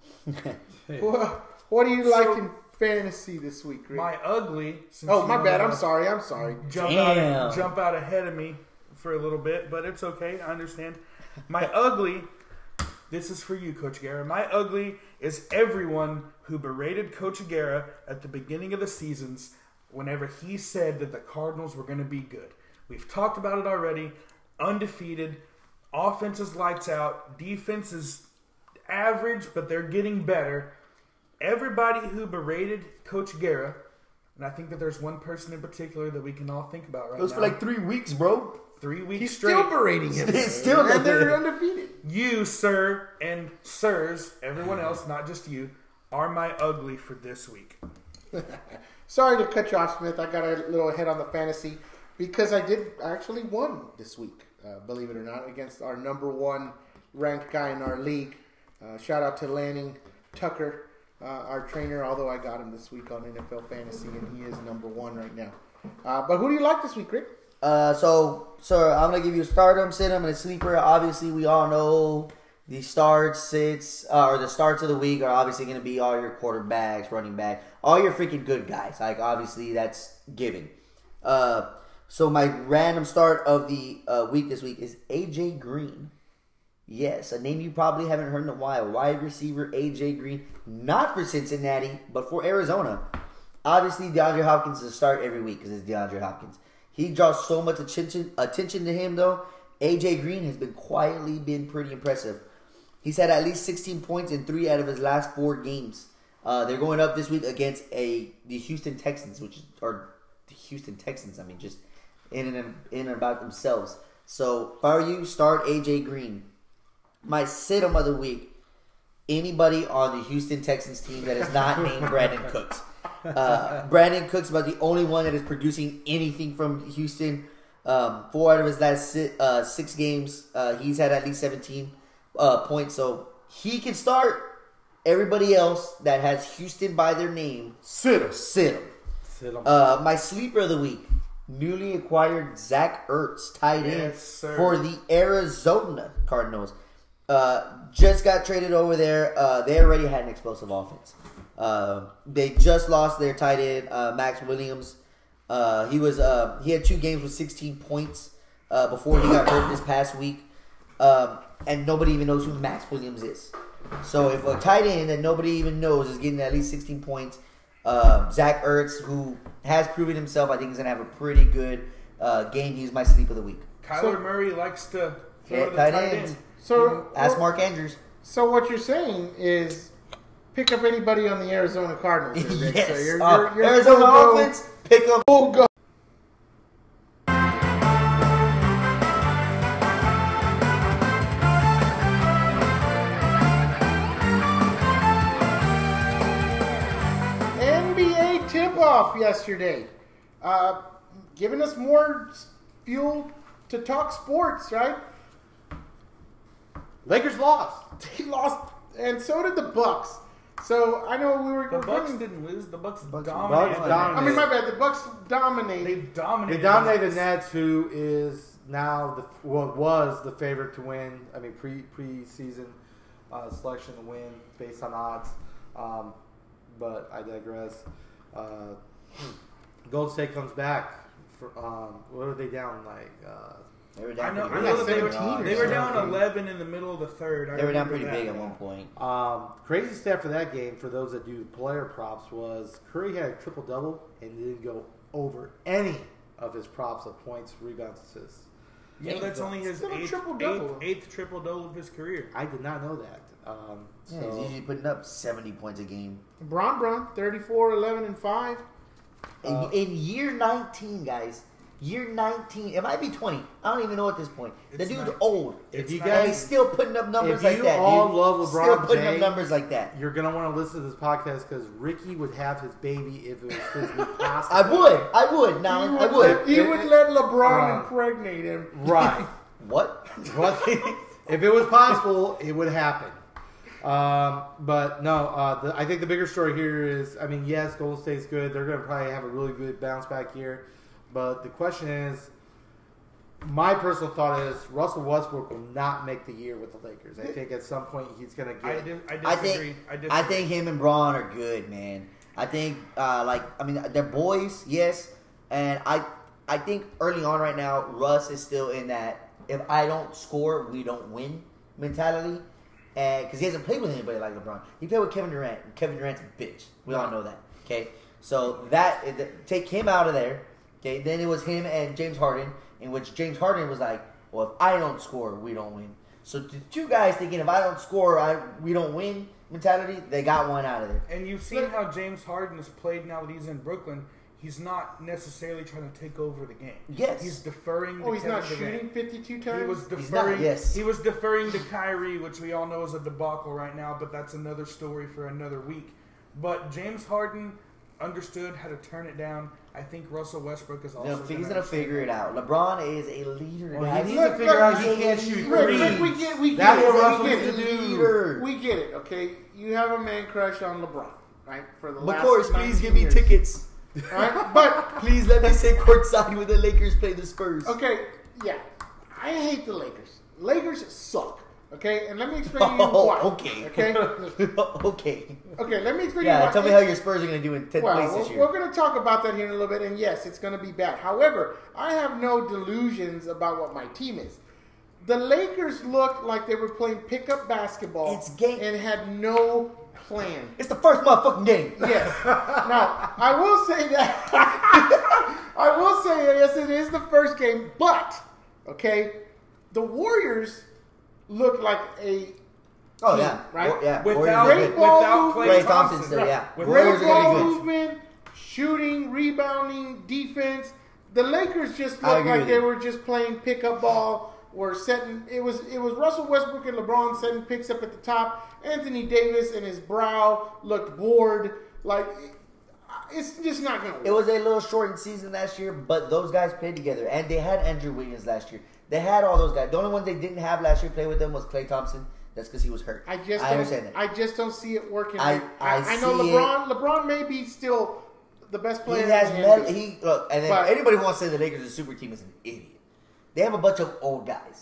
What do you like in fantasy this week, Rick? My ugly. My bad. I'm sorry. Jump out ahead of me for a little bit, but it's okay. I understand. My ugly. This is for you, Coach Guerra. My ugly is everyone who berated Coach Guerra at the beginning of the seasons whenever he said that the Cardinals were going to be good. We've talked about it already. Undefeated. Offense is lights out. Defense is average, but they're getting better. Everybody who berated Coach Guerra, and I think that there's one person in particular that we can all think about right now. It was for like 3 weeks, bro. 3 weeks He's straight. still berating him. And they're undefeated. You, sir, and sirs, everyone else, not just you, are my ugly for this week. Sorry to cut you off, Smith. I got a little ahead on the fantasy because I actually won this week, believe it or not, against our number one ranked guy in our league. Shout out to Lanning Tucker, our trainer, although I got him this week on NFL Fantasy, and he is number one right now. But who do you like this week, Rick? So, sir, I'm going to give you a stardom, sit-em, and a sleeper. Obviously, we all know the starts, sits, or the starts of the week are obviously going to be all your quarterbacks, running back, all your freaking good guys. Like, obviously, that's given. So, my random start of the week this week is A.J. Green. Yes, a name you probably haven't heard in a while. Wide receiver A.J. Green. Not for Cincinnati, but for Arizona. Obviously, DeAndre Hopkins is a start every week because it's DeAndre Hopkins. He draws so much attention to him, though. A.J. Green has been quietly pretty impressive. He's had at least 16 points in 3 out of his last 4 games. They're going up this week against the Houston Texans, just in and about themselves. So, if I were you, start A.J. Green. My sit-em of the week, anybody on the Houston Texans team that is not named Brandon Cooks. Brandon Cooks is about the only one that is producing anything from Houston. 4 out of his last 6 games, he's had at least 17 points. So he can start. Everybody else that has Houston by their name, sit him. My sleeper of the week, newly acquired Zach Ertz, tight end for the Arizona Cardinals. just got traded over there. They already had an explosive offense. They just lost their tight end, Max Williams. He had 2 games with 16 points before he got hurt this past week. And nobody even knows who Max Williams is. So if a tight end that nobody even knows is getting at least 16 points, Zach Ertz, who has proven himself, I think he's going to have a pretty good game. He's my sleep of the week. Kyler Murray likes to throw the tight tight ends. end. So Ask Mark Andrews. So what you're saying is pick up anybody on the Arizona Cardinals. Here, Rick. Yes. So you're Arizona full go. offense, pick up. Full go. NBA tip-off yesterday, giving us more fuel to talk sports, right? Lakers lost. They lost, and so did the Bucks. So I know The Bucks going- didn't lose. The Bucks Bucks dominated. dominated. I mean, my bad. The Bucks They dominated. dominated. They dominated the the Nets. Nets, who is now was the favorite to win. I mean, preseason selection to win based on odds. But I digress. Golden State comes back. For, what are they down like? They were I down know. pretty I big. know They were, 17 or they were down something. 11 in the middle of the third. I They were down remember pretty that. big at one point. Crazy stat for that game for those that do player props was Curry had a triple double and didn't go over any of his props of points, rebounds, assists. You know, that's only his Still a eighth triple-double. triple-double of his career. I did not know that. Yeah, So he's usually putting up 70 points a game. Bron, 34, 11, and 5. In year 19, guys. Year 19. It might be 20. I don't even know at this point. The It's dude's not- old. if you And guys he's still putting up numbers if like you that. all dude. love LeBron Still putting James, up numbers like that. you're gonna want to listen to this podcast because Ricky would have his baby if it was physically possible. I would. Now I would. He would let LeBron Uh, impregnate him. Right. What? What? If it was possible, it would happen. But no, I think the bigger story here is, I mean, yes, Golden State's good. They're going to probably have a really good bounce back year. But the question is, my personal thought is Russell Westbrook will not make the year with the Lakers. I think at some point he's going to I get. disagree. I think him and Braun are good, man. I think, they're boys, yes. And I think early on right now, Russ is still in that if I don't score, we don't win mentality. And because he hasn't played with anybody like LeBron. He played with Kevin Durant. And Kevin Durant's a bitch. We all know that. Okay? So take him out of there. Okay? Then it was him and James Harden, in which James Harden was like, well, if I don't score, we don't win. So the two guys thinking if I don't score, we don't win mentality, they got one out of there. And you've seen how James Harden has played now that he's in Brooklyn. He's not necessarily trying to take over the game. Yes. He's deferring to Oh, he's Kevin not Durant. shooting 52 times? He was not, deferring. yes. He was deferring to Kyrie, which we all know is a debacle right now. But that's another story for another week. But James Harden understood how to turn it down. I think Russell Westbrook is also. He's gonna figure it out. LeBron is a leader. Well, guys. he needs to figure out he can't shoot threes. Rick, we get That's it. what Russell We get needs to it. do. Leader. We get it, okay? You have a man crush on LeBron, right? For the last McCourse, please 19 give me years. tickets. All right? But, Please let me sit courtside when the Lakers play the Spurs. okay, yeah. I hate the Lakers. Lakers suck, okay? And let me explain to you Oh, why. okay. Okay? Okay. Okay, let me explain to you Yeah, why. tell me how your Spurs are going to do in 10th place this year. We're going to talk about that here in a little bit, and yes, it's going to be bad. However, I have no delusions about what my team is. The Lakers looked like they were playing pickup basketball It's game- and had no plan. It's the first motherfucking game. Yes. Now, I will say that. I will say, yes, it is the first game, but, okay, the Warriors look like a Oh, team, yeah. right? Yeah. Without, Warriors are ball without Klay Klay Thompson Thompson. still, yeah. With Warriors Great are ball going to be good. movement, shooting, rebounding, defense. The Lakers just I looked agree like with they you. were just playing pickup ball. Were setting. It was Russell Westbrook and LeBron setting picks up at the top. Anthony Davis and his brow looked bored. Like it's just not going to work. It was a little shortened season last year, but those guys played together. And they had Andrew Wiggins last year. They had all those guys. The only one they didn't have last year play with them was Klay Thompson. That's because he was hurt. I understand that. I just don't see it working. I know see LeBron. LeBron may be still the best He player. has in the met, NBA. look, and then But- anybody who wants to say the Lakers are a super team is an idiot. They have a bunch of old guys.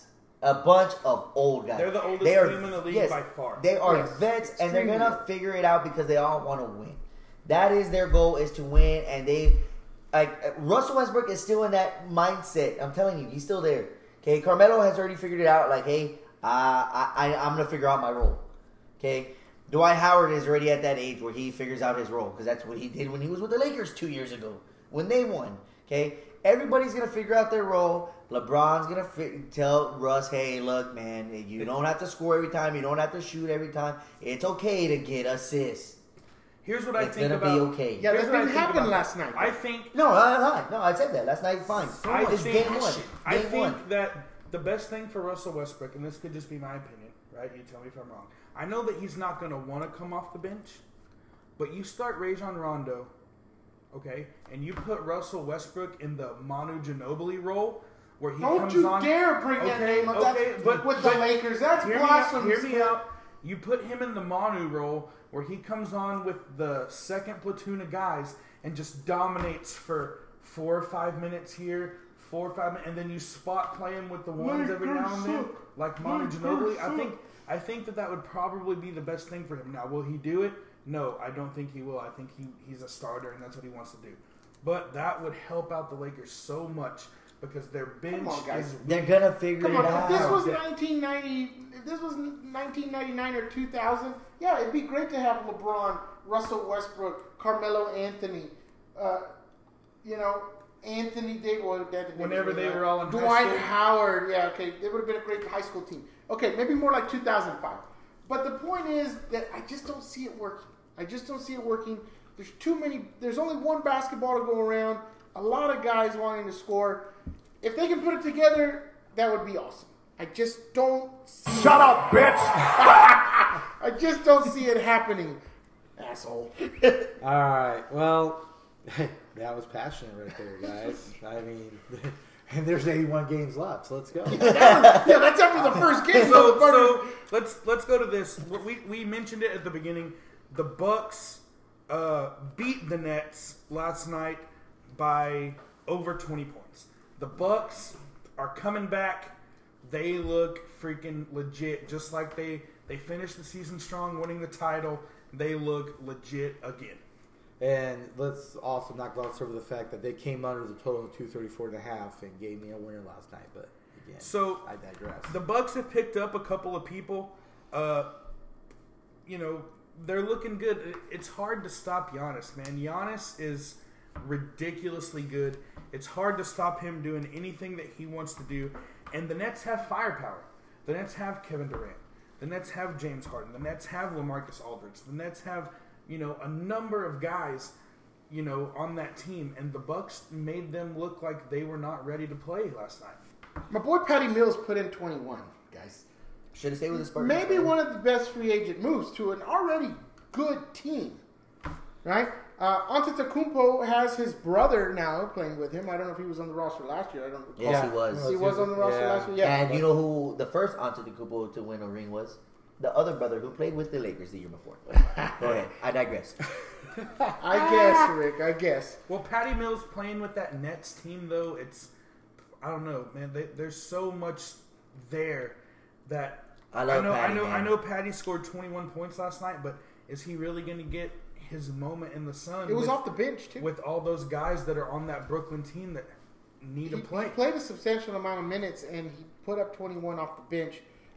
A bunch of old guys. They're the oldest team in the league by far. They are Yes. vets, and they're Extremely. gonna figure it out because they all want to win. That is their goal, is to win, and they Russell Westbrook is still in that mindset. I'm telling you, he's still there. Okay, Carmelo has already figured it out. Like, hey, I'm gonna figure out my role. Okay, Dwight Howard is already at that age where he figures out his role because that's what he did when he was with the Lakers 2 years ago when they won. Okay, everybody's gonna figure out their role. LeBron's gonna tell Russ, hey, look, man, you don't have to score every time. You don't have to shoot every time. It's okay to get assists. Here's what I It's think gonna about. be okay. Yeah, Here's that what I didn't think happen about last that. night. I think. No, I said that. Last night, fine. It's game one. I Game think one. that the best thing for Russell Westbrook, and this could just be my opinion, right? You tell me if I'm wrong. I know that he's not going to want to come off the bench, but you start Rajon Rondo, okay, and you put Russell Westbrook in the Manu Ginobili role, where he Don't comes you on. dare bring that name up. That's, with the Lakers. That's blasphemy. Hear me out. You put him in the Manu role where he comes on with the second platoon of guys and just dominates for 4 or 5 minutes here, 4 or 5 minutes, and then you spot play him with the ones every now and then, like Manu Ginobili. I think that would probably be the best thing for him. Now, will he do it? No, I don't think he will. I think he's a starter, and that's what he wants to do. But that would help out the Lakers so much because their bench on, guys. is They're gonna figure Come it on, out. if this was 1990, if this was 1999 or 2000, yeah, it'd be great to have LeBron, Russell Westbrook, Carmelo Anthony, Anthony Davis. Whenever they were all in high Dwight school. Howard, yeah, okay, they would have been a great high school team. Okay, maybe more like 2005. But the point is that I just don't see it working. There's too many. There's only one basketball to go around. A lot of guys wanting to score. If they can put it together, that would be awesome. I just don't see Shut up, bitch! I just don't see it happening, asshole. All right. Well, that was passionate right there, guys. I mean, and there's 81 games left, so let's go. Yeah, that's after the first game. So let's go to this. We mentioned it at the beginning. The Bucks beat the Nets last night by over 20 points. The Bucks are coming back. They look freaking legit, just like they finished the season strong, winning the title. They look legit again. And let's also not gloss over the fact that they came under the total of 234.5 and gave me a winner last night. But again, So I digress. the Bucks have picked up a couple of people. They're looking good. It's hard to stop Giannis, man. Giannis is ridiculously good. It's hard to stop him doing anything that he wants to do. And the Nets have firepower. The Nets have Kevin Durant. The Nets have James Harden. The Nets have LaMarcus Aldridge. The Nets have, a number of guys, on that team. And the Bucks made them look like they were not ready to play last night. My boy Patty Mills put in 21, guys. Should have stayed with the Spartans. Maybe one of the best free agent moves to an already good team, right? Antetokounmpo has his brother now playing with him. I don't know if he was on the roster last year. I don't recall. Yes, he was. He was on the roster last year. Yeah. And you know who the first Antetokounmpo to win a ring was? The other brother who played with the Lakers the year before. Go ahead. I digress. I guess, Rick. I guess. Well, Patty Mills playing with that Nets team, though, I don't know, man. There's so much there that I know Patty scored 21 points last night, but is he really going to get his moment in the sun? It was off the bench too. With all those guys that are on that Brooklyn team that need to play. He played a substantial amount of minutes, and he put up 21 off the bench.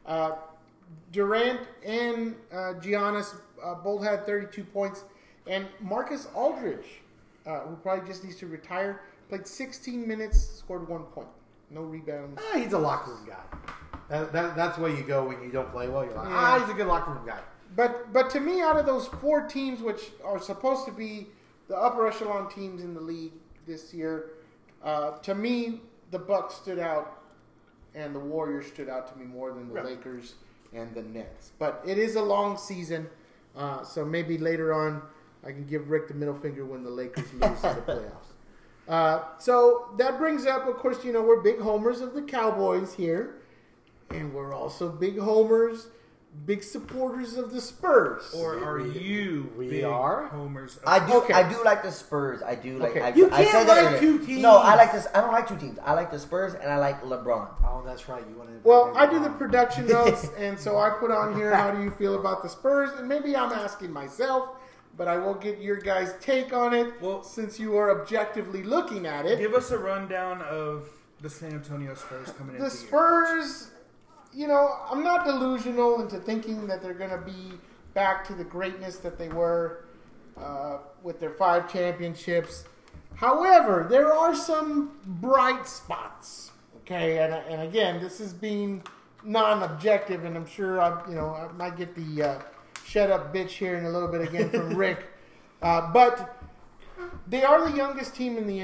Durant and Giannis both had 32 points. And Marcus Aldridge, who probably just needs to retire, played 16 minutes, scored 1 point. No rebounds. He's a locker room guy. That's where you go when you don't play well. You're like, he's a good locker room guy. But to me, out of those 4 teams, which are supposed to be the upper echelon teams in the league this year, to me, the Bucks stood out, and the Warriors stood out to me more than the Lakers and the Nets. But it is a long season, so maybe later on I can give Rick the middle finger when the Lakers lose in the playoffs. So that brings up, of course, we're big homers of the Cowboys here, and we're also big homers big supporters of the Spurs. Or are you we big are? homers? I do. Okay. I do like the Spurs. I do like. Okay. You I can't said that like earlier. two teams. No, I like this. I don't like two teams. I like the Spurs and I like LeBron. Oh, that's right. You want to? Well, I do the production notes, and so I put on here, how do you feel about the Spurs? And maybe I'm asking myself, but I will get your guys' take on it, Well, since you are objectively looking at it. Give us a rundown of the San Antonio Spurs coming into The the year. Spurs, I'm not delusional into thinking that they're going to be back to the greatness that they were with their 5 championships. However, there are some bright spots. Okay, and again, this is being non-objective, and I'm sure I might get the shut up bitch here in a little bit again from Rick, but they are the youngest team in the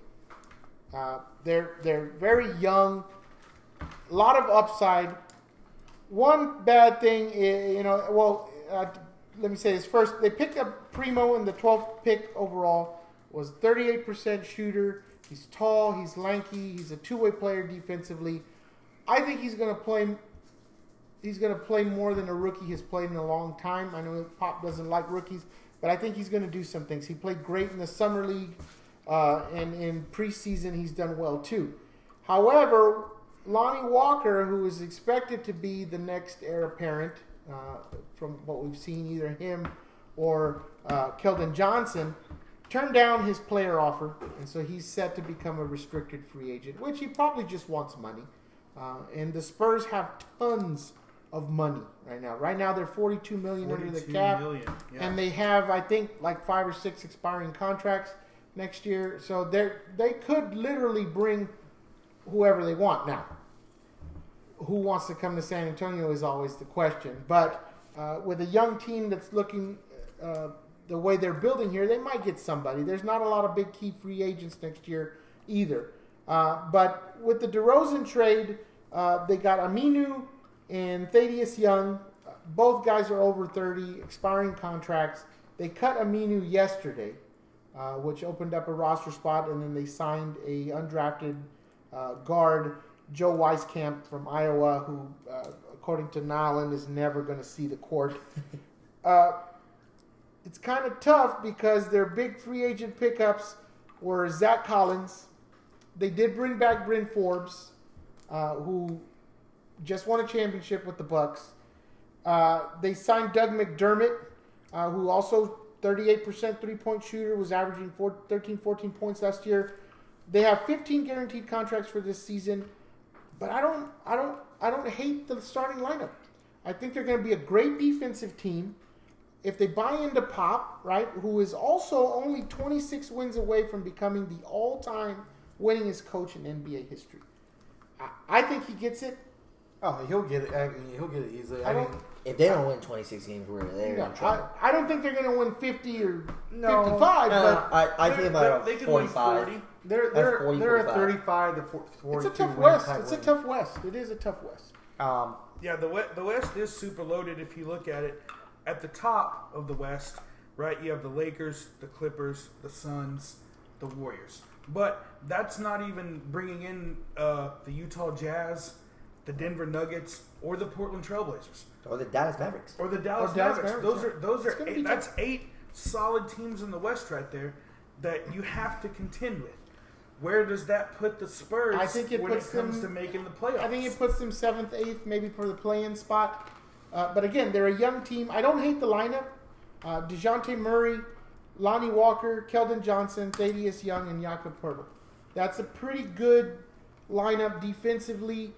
NBA. They're very young, a lot of upside. One bad thing is, let me say this first. They picked up Primo in the 12th pick overall. Was 38% shooter. He's tall. He's lanky. He's a two-way player defensively. I think he's going to play. He's going to play more than a rookie has played in a long time. I know Pop doesn't like rookies, but I think he's going to do some things. He played great in the summer league, and in preseason he's done well too. However, Lonnie Walker, who is expected to be the next heir apparent from what we've seen, either him or Keldon Johnson, turned down his player offer, and so he's set to become a restricted free agent, which he probably just wants money. And the Spurs have tons of money right now. Right now, they're $42 million under the cap, million, yeah. and they have, I think, like 5 or 6 expiring contracts next year. So they could literally bring whoever they want. Now, who wants to come to San Antonio is always the question. But with a young team that's looking the way they're building here, they might get somebody. There's not a lot of big key free agents next year either. But with the DeRozan trade, they got Aminu and Thaddeus Young. Both guys are over 30, expiring contracts. They cut Aminu yesterday, which opened up a roster spot, and then they signed a undrafted guard, Joe Wieskamp from Iowa, who, according to Nolan, is never going to see the court. It's kind of tough because their big free agent pickups were Zach Collins. They did bring back Bryn Forbes, who just won a championship with the Bucks. They signed Doug McDermott, who also 38% three-point shooter, was averaging 13, 14 points last year. They have 15 guaranteed contracts for this season, but I don't hate the starting lineup. I think they're going to be a great defensive team. If they buy into Pop, right, who is also only 26 wins away from becoming the all-time winningest coach in NBA history, I think he gets it. Oh, he'll get it. He'll get it easily. If they don't win 26 games, they're in trouble. I don't think they're going to win 50 or 55, No, but I think about they could win 45. 40. they're a 35 to 42. it's a tough win West. type It's a win. tough West. It is a tough West. Yeah, the West is super loaded if you look at it. At the top of the West, right, you have the Lakers, the Clippers, the Suns, the Warriors. But that's not even bringing in the Utah Jazz, the Denver Nuggets, or the Portland Trailblazers. Or the Dallas Mavericks. Or the Dallas Mavericks. Those are eight, that's 8 solid teams in the West right there that you have to contend with. Where does that put the Spurs I think it when puts it comes them- to making the playoffs? I think it puts them 7th, 8th, maybe for the play-in spot. But again, they're a young team. I don't hate the lineup. DeJounte Murray, Lonnie Walker, Keldon Johnson, Thaddeus Young, and Jakob Poeltl. That's a pretty good lineup defensively.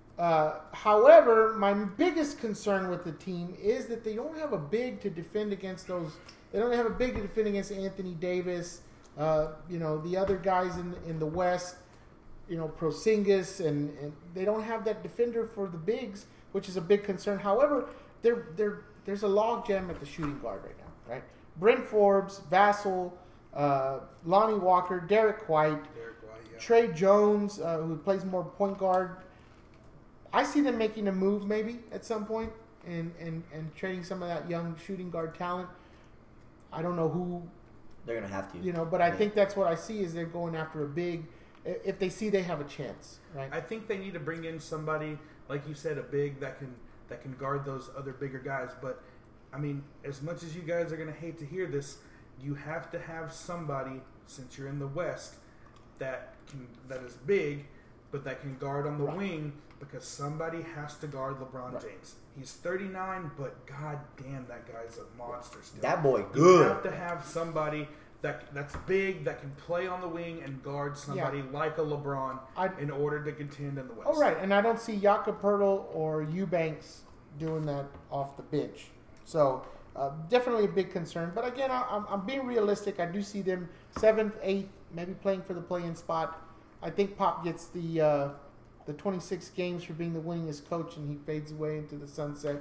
However, my biggest concern with the team is that they don't have a big to defend against those. They don't have a big to defend against Anthony Davis. The other guys in the West, Porzingis, and they don't have that defender for the bigs, which is a big concern. However, there's a logjam at the shooting guard right now, right? Bryn Forbes, Vassell, Lonnie Walker, Derek White, Trey Jones, who plays more point guard. I see them making a move maybe at some point and trading some of that young shooting guard talent. I don't know who. They're going to have to. But I think that's what I see is they're going after a big, if they see they have a chance, right? I think they need to bring in somebody, like you said, a big that can that can guard those other bigger guys. But, I mean, as much as you guys are going to hate to hear this, you have to have somebody, since you're in the West, that is big, but that can guard on the wing, because somebody has to guard LeBron James. He's 39, but god damn, that guy's a monster still. That boy good. You have to have somebody that's big, that can play on the wing and guard somebody like a LeBron in order to contend in the West. Oh, right, and I don't see Jakob Poeltl or Eubanks doing that off the bench. So, definitely a big concern. But again, I'm being realistic. I do see them 7th, 8th, maybe playing for the play-in spot. I think Pop gets the 26 games for being the winningest coach, and he fades away into the sunset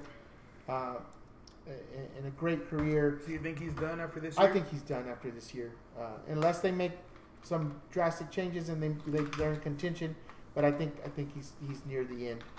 in a great career. So you think he's done after this year? I think he's done after this year, unless they make some drastic changes and they're in contention. But I think he's near the end.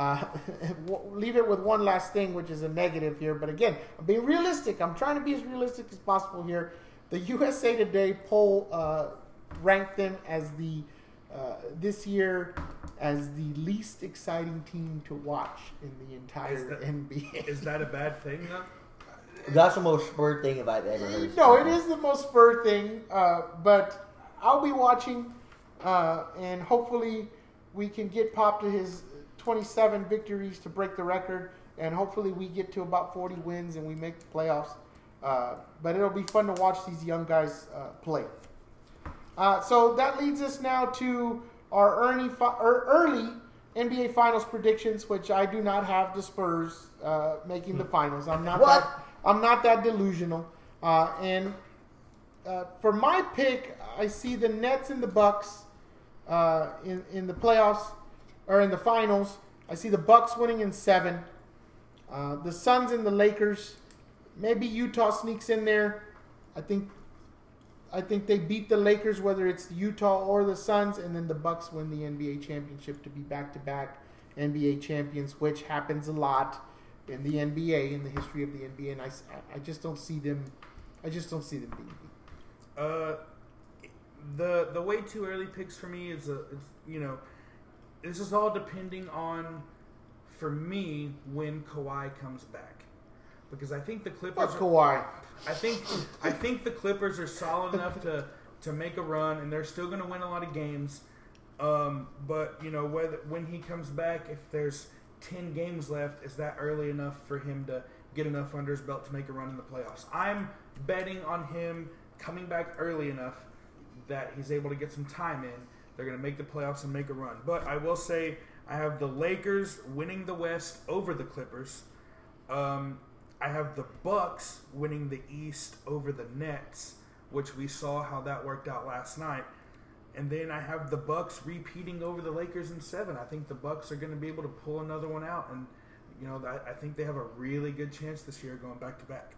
Leave it with one last thing, which is a negative here. But again, I'm being realistic. I'm trying to be as realistic as possible here. The USA Today poll ranked them as this year as the least exciting team to watch in the entire NBA. Is that a bad thing, though? That's the most spurred thing if I've ever heard. No, it is the most spurred thing, but I'll be watching, and hopefully we can get Pop to his 27 victories to break the record, and hopefully we get to about 40 wins and we make the playoffs. But it'll be fun to watch these young guys play. So that leads us now to our early NBA Finals predictions, which I do not have the Spurs making the finals. I'm not that delusional. And for my pick, I see the Nets and the Bucks in the playoffs or in the finals. I see the Bucks winning in 7. The Suns and the Lakers. Maybe Utah sneaks in there. I think they beat the Lakers, whether it's Utah or the Suns, and then the Bucks win the NBA championship to be back-to-back NBA champions, which happens a lot in the NBA, in the history of the NBA, and I just don't see them. I just don't see them being beat. The way too early picks for me is this is all depending on, for me, when Kawhi comes back, because I think the Clippers. Kawhi. I think the Clippers are solid enough to make a run, and they're still going to win a lot of games. But when he comes back, if there's 10 games left, is that early enough for him to get enough under his belt to make a run in the playoffs? I'm betting on him coming back early enough that he's able to get some time in. They're going to make the playoffs and make a run. But I will say I have the Lakers winning the West over the Clippers. I have the Bucks winning the East over the Nets, which we saw how that worked out last night. And then I have the Bucks repeating over the Lakers in 7. I think the Bucks are going to be able to pull another one out, and I think they have a really good chance this year going back to back.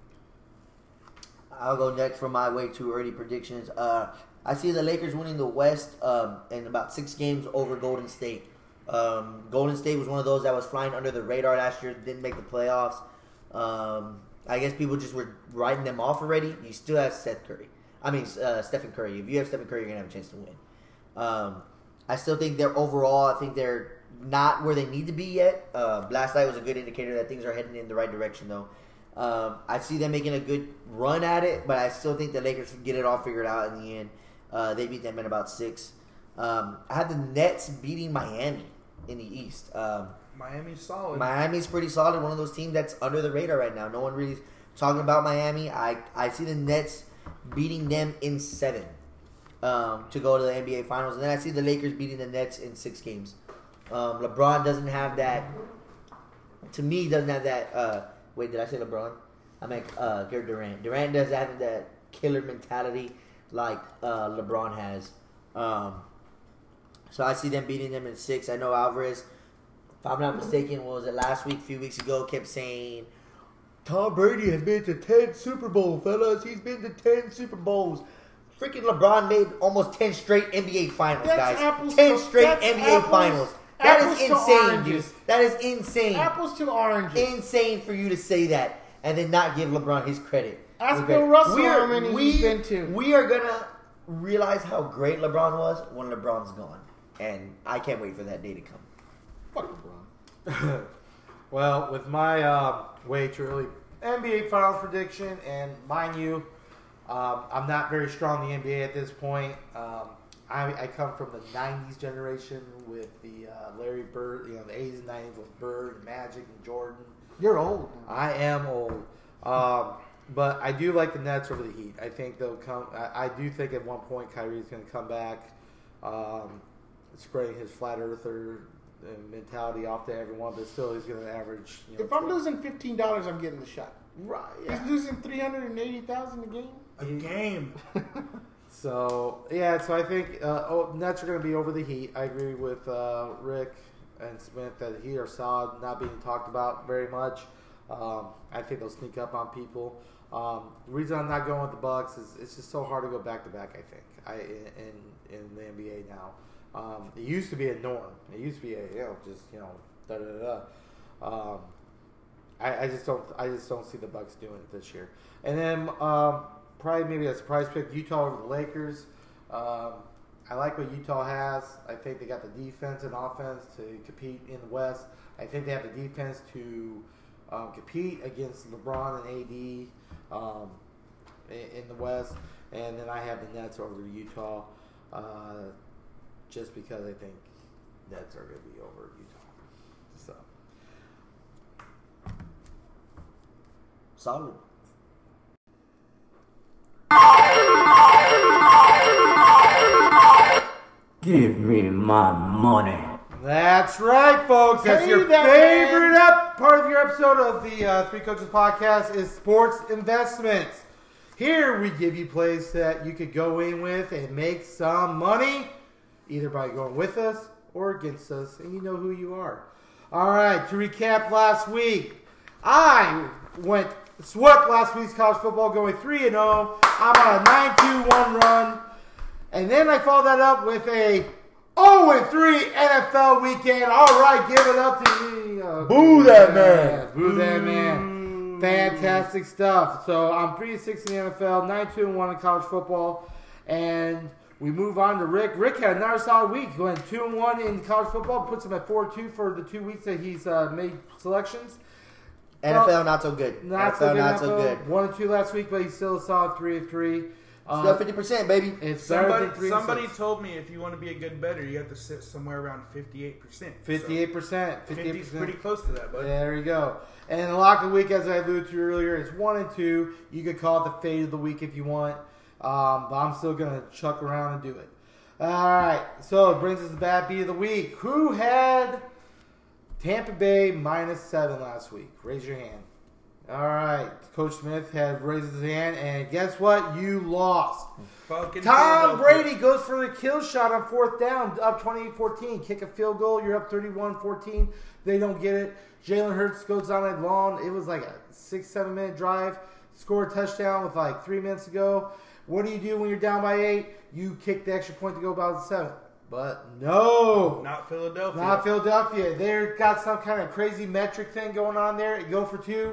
I'll go next for my way too early predictions. I see the Lakers winning the West in about 6 games over Golden State. Golden State was one of those that was flying under the radar last year, didn't make the playoffs. I guess people just were writing them off already. You still have Stephen Curry. If you have Stephen Curry, you're going to have a chance to win. I still think I think they're not where they need to be yet. Last night was a good indicator that things are heading in the right direction, though. I see them making a good run at it, but I still think the Lakers can get it all figured out in the end. They beat them in about 6. I have the Nets beating Miami in the East. Miami's solid. Miami's pretty solid. One of those teams that's under the radar right now. No one really is talking about Miami. I see the Nets beating them in 7 to go to the NBA Finals. And then I see the Lakers beating the Nets in 6 games. LeBron doesn't have that. To me, doesn't have that. Wait, did I say LeBron? I meant Gary Durant. Durant doesn't have that killer mentality like LeBron has. So I see them beating them in 6. I know Alvarez, if I'm not mistaken, last week, a few weeks ago, kept saying, Tom Brady has been to 10 Super Bowls, fellas. He's been to 10 Super Bowls. Freaking LeBron made almost 10 straight NBA Finals, guys. 10 straight NBA Finals. That is insane, dude. That is insane. Apples to oranges. Insane for you to say that and then not give LeBron his credit. Ask Bill Russell how many he's been to. We are going to realize how great LeBron was when LeBron's gone. And I can't wait for that day to come. Fuck LeBron. Well, with my way too early NBA Finals prediction, and mind you, I'm not very strong in the NBA at this point. I come from the 90s generation with the Larry Bird, the 80s and 90s with Bird and Magic and Jordan. You're old. I am old. But I do like the Nets over the Heat. I think they'll come. I do think at one point Kyrie's going to come back, spreading his flat earther mentality off to everyone, but still he's going to average. If I'm losing $15, I'm getting the shot. Right. Yeah. He's losing $380,000 a game. A game. So I think Nets are going to be over the Heat. I agree with Rick and Smith that the Heat are solid, not being talked about very much. I think they'll sneak up on people. The reason I'm not going with the Bucks is it's just so hard to go back to back. I think in the NBA now, it used to be a norm. It used to be da da da. I just don't see the Bucks doing it this year. And then probably maybe a surprise pick, Utah over the Lakers. I like what Utah has. I think they got the defense and offense to compete in the West. I think they have the defense to compete against LeBron and AD in the West. And then I have the Nets over Utah just because I think Nets are going to be over Utah. So. Solid. Give me my money. That's right, folks. That's your favorite part of your episode of the Three Coaches Podcast is sports investments. Here we give you plays that you could go in with and make some money, either by going with us or against us, and you know who you are. All right, to recap last week, I swept last week's college football going 3-0. I'm on a 9-2-1 run. And then I followed that up with a 0-3 NFL weekend. All right, give it up to me. Boo that man. Boo that man. Fantastic stuff. So I'm 3-6 in the NFL, 9-2-1 in college football. And we move on to Rick. Rick had another solid week. Going 2-1 in college football. Puts him at 4-2 for the 2 weeks that he's made selections. NFL not so good. Not so good. 1-2 last week, but he's still a solid 3-3. Still 50%, baby. It's somebody told me if you want to be a good bettor, you have to sit somewhere around 58%. 58%. 50 is pretty close to that, bud. There you go. And the lock of the week, as I alluded to earlier, is 1-2. You could call it the fade of the week if you want. But I'm still going to chuck around and do it. All right. So it brings us to the bad beat of the week. Who had Tampa Bay -7 last week? Raise your hand. All right. Coach Smith had raised his hand, and guess what? You lost. Tom Brady goes for the kill shot on 4th down, up 28-14. Kick a field goal, you're up 31-14. They don't get it. Jalen Hurts goes on that long. It was like a 6-7 minute drive. Score a touchdown with like 3 minutes to go. What do you do when you're down by 8? You kick the extra point to go about 7. But no. Not Philadelphia. Not Philadelphia. They've got some kind of crazy metric thing going on there. Go for 2.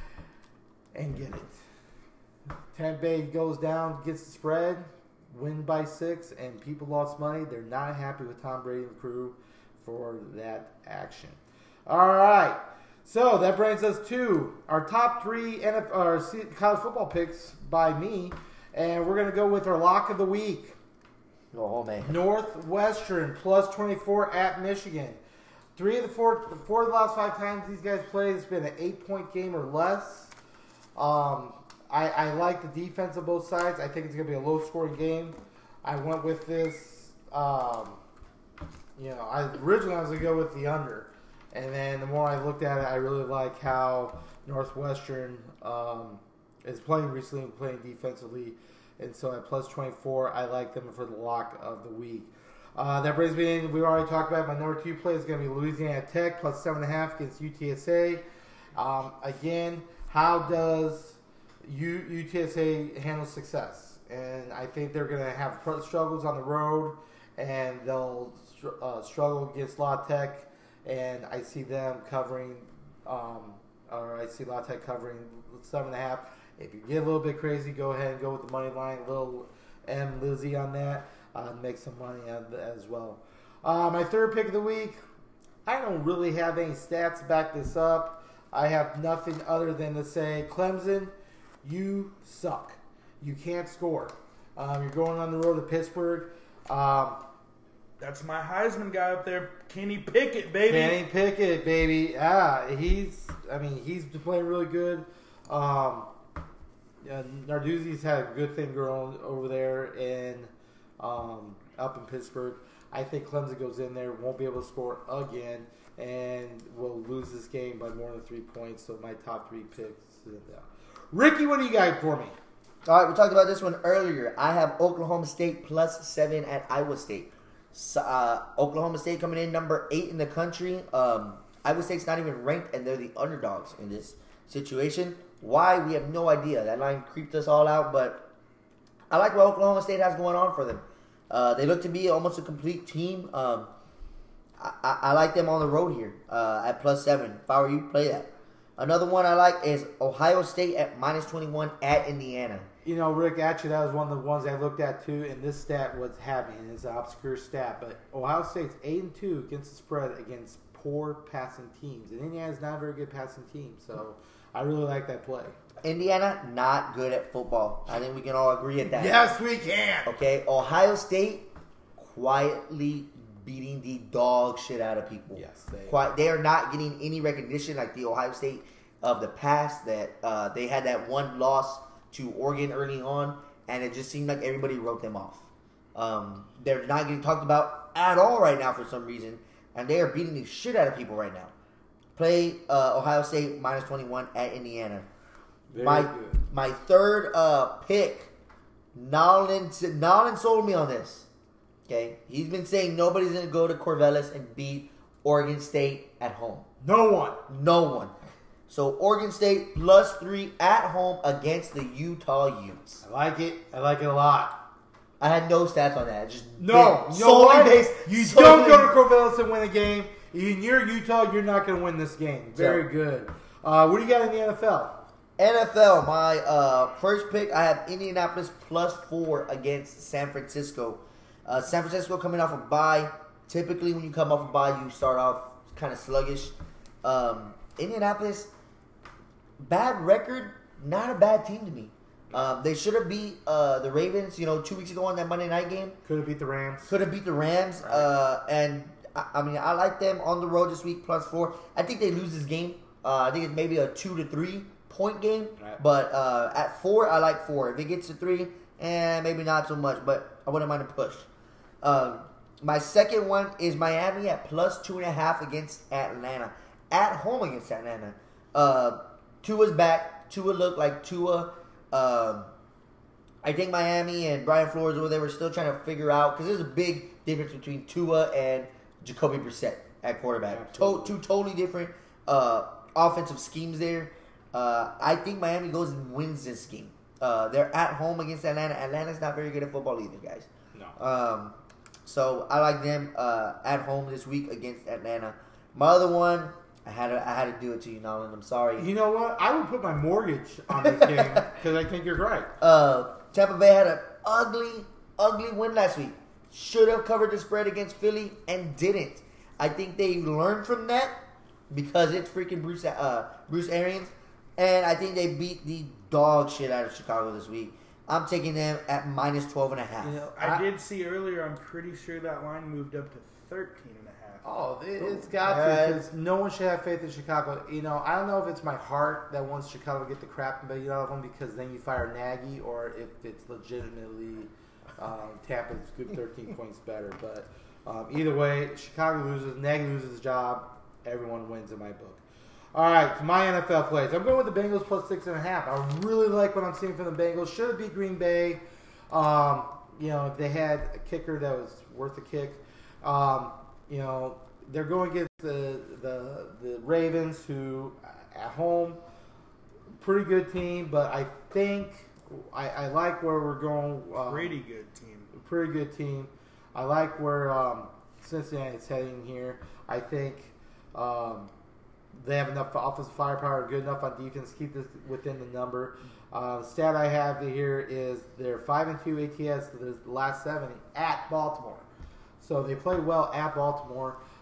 And get it. Tampa Bay goes down, gets the spread, win by 6, and people lost money. They're not happy with Tom Brady and the crew for that action. All right. So that brings us to our top 3 college football picks by me. And we're going to go with our lock of the week. Oh, man. Northwestern +24 at Michigan. 4 of the last 5 times these guys played, it's been an 8-point game or less. I like the defense of both sides. I think it's going to be a low-scoring game. I went with this. Originally I was going to go with the under, and then the more I looked at it, I really like how Northwestern is playing recently, playing defensively, and so at +24, I like them for the lock of the week. That brings me in. We already talked about it. My number 2 play is going to be Louisiana Tech +7.5 against UTSA. Again. How does UTSA handle success? And I think they're going to have struggles on the road, and they'll struggle against La Tech. And I see them covering, I see La Tech covering 7.5. If you get a little bit crazy, go ahead and go with the money line, little M Lizzie on that, make some money as well. My third pick of the week, I don't really have any stats to back this up. I have nothing other than to say, Clemson, you suck. You can't score. You're going on the road to Pittsburgh. That's my Heisman guy up there, Kenny Pickett, baby. Kenny Pickett, baby. He's been playing really good. Narduzzi's had a good thing going over there up in Pittsburgh. I think Clemson goes in there, won't be able to score again, and will lose this game by more than 3 points. So my top 3 picks. Ricky, what do you got for me? All right, we talked about this one earlier. I have Oklahoma State +7 at Iowa State. So, Oklahoma State coming in number 8 in the country. Iowa State's not even ranked, and they're the underdogs in this situation. Why? We have no idea. That line creeped us all out, but I like what Oklahoma State has going on for them. They look to be almost a complete team. I like them on the road here at +7. If I were you, play that. Another one I like is Ohio State at -21 at Indiana. You know, Rick, actually, that was one of the ones I looked at too, and this stat was happening. It's an obscure stat, but Ohio State's 8-2 against the spread against poor passing teams, and Indiana's not a very good passing team, so I really like that play. Indiana, not good at football. I think we can all agree at that. Yes, we can. Okay, Ohio State quietly beating the dog shit out of people. Yes, they are not getting any recognition like the Ohio State of the past. That they had that one loss to Oregon early on, and it just seemed like everybody wrote them off. They're not getting talked about at all right now for some reason, and they are beating the shit out of people right now. Play Ohio State -21 at Indiana. Very good. My third pick, Nolan sold me on this. Okay, he's been saying nobody's going to go to Corvallis and beat Oregon State at home. No one. So Oregon State +3 at home against the Utah Utes. I like it a lot. I had no stats on that. Just No, solely based. You don't go to Corvallis and win a game. In your Utah, you're not going to win this game. Very good. What do you got in the NFL? NFL, my first pick, I have Indianapolis +4 against San Francisco. San Francisco coming off a bye. Typically, when you come off a bye, you start off kind of sluggish. Indianapolis, bad record, not a bad team to me. They should have beat the Ravens, 2 weeks ago on that Monday night game. Could have beat the Rams. Right. And I like them on the road this week +4. I think they lose this game. I think it's maybe a 2 to 3 point game. Right. But at 4, I like 4. If it gets to 3, maybe not so much. But I wouldn't mind a push. My second one is Miami at +2.5 against Atlanta. At home against Atlanta. Tua's back. Tua looked like Tua. I think Miami and Brian Flores over there were still trying to figure out, because there's a big difference between Tua and Jacoby Brissett at quarterback. Two totally different offensive schemes there. I think Miami goes and wins this game. They're at home against Atlanta. Atlanta's not very good at football either, guys. No. So I like them at home this week against Atlanta. My other one, I had to do it to you, Nolan. I'm sorry. You know what? I would put my mortgage on this game because I think you're right. Tampa Bay had an ugly win last week. Should have covered the spread against Philly and didn't. I think they learned from that because it's freaking Bruce Arians, and I think they beat the dog shit out of Chicago this week. I'm taking them at -12.5. I did see earlier, I'm pretty sure that line moved up to 13.5. Oh, it's got to, because no one should have faith in Chicago. I don't know if it's my heart that wants Chicago to get the crap beat out of them because then you fire Nagy, or if it's legitimately Tampa's good 13 points better. But either way, Chicago loses, Nagy loses his job, everyone wins in my book. All right, my NFL plays. I'm going with the Bengals +6.5. I really like what I'm seeing from the Bengals. Should have beat Green Bay. If they had a kicker that was worth a kick. They're going against the Ravens, who at home, pretty good team, but I think I like where we're going. Pretty good team. Pretty good team. I like where Cincinnati's heading here. I think they have enough offensive firepower, good enough on defense to keep this within the number. The stat I have here is they're 5-2 ATS to the last 7 at Baltimore. So they play well at Baltimore.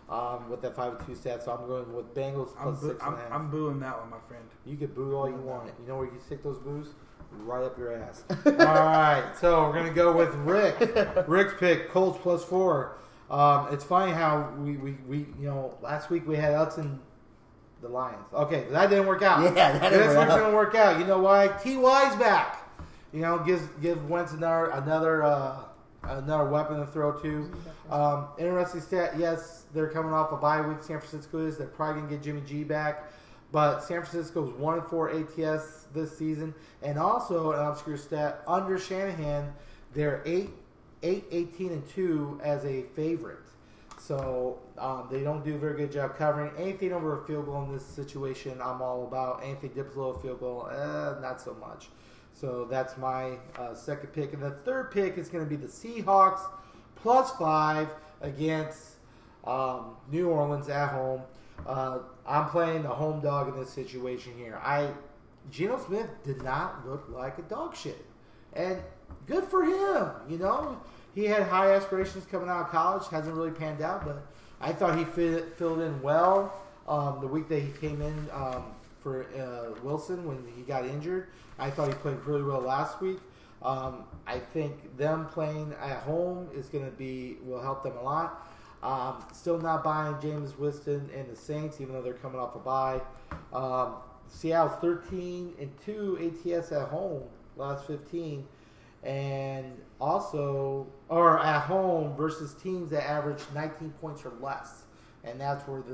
with that 5-2 stat. So I'm going with Bengals plus 6.5. I'm booing that one, my friend. You can boo all you want. You know where you stick those boos? Right up your ass. All right, so we're gonna go with Rick. Rick's pick: Colts plus 4. It's funny how we last week we had us and the Lions. Okay, that didn't work out. Yeah, that didn't This work week's out. gonna work out. You know why? T.Y.'s back. Give Wentz another weapon to throw to. Interesting stat. Yes, they're coming off a bye week. San Francisco is. They're probably gonna get Jimmy G back. But San Francisco's 1-4 ATS this season, and also an obscure stat under Shanahan, they're 8-18-2 as a favorite. So they don't do a very good job covering anything over a field goal in this situation. I'm all about anything dips below a field goal, not so much. So that's my second pick, and the third pick is going to be the Seahawks plus 5 against New Orleans at home. I'm playing the home dog in this situation here. Geno Smith did not look like a dog shit. And good for him, He had high aspirations coming out of college. Hasn't really panned out, but I thought he filled in well the week that he came in for Wilson when he got injured. I thought he played really well last week. I think them playing at home will help them a lot. Still not buying Jameis Winston and the Saints, even though they're coming off a bye. Seattle's 13-2 ATS at home, last 15, and also at home versus teams that average 19 points or less, and that's where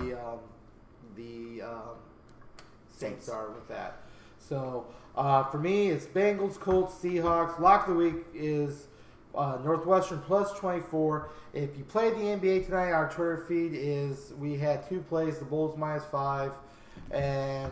the Saints are with that. So for me, it's Bengals, Colts, Seahawks. Lock of the week is Northwestern plus 24. If you played the NBA tonight, our Twitter feed we had 2 plays, the Bulls minus 5, and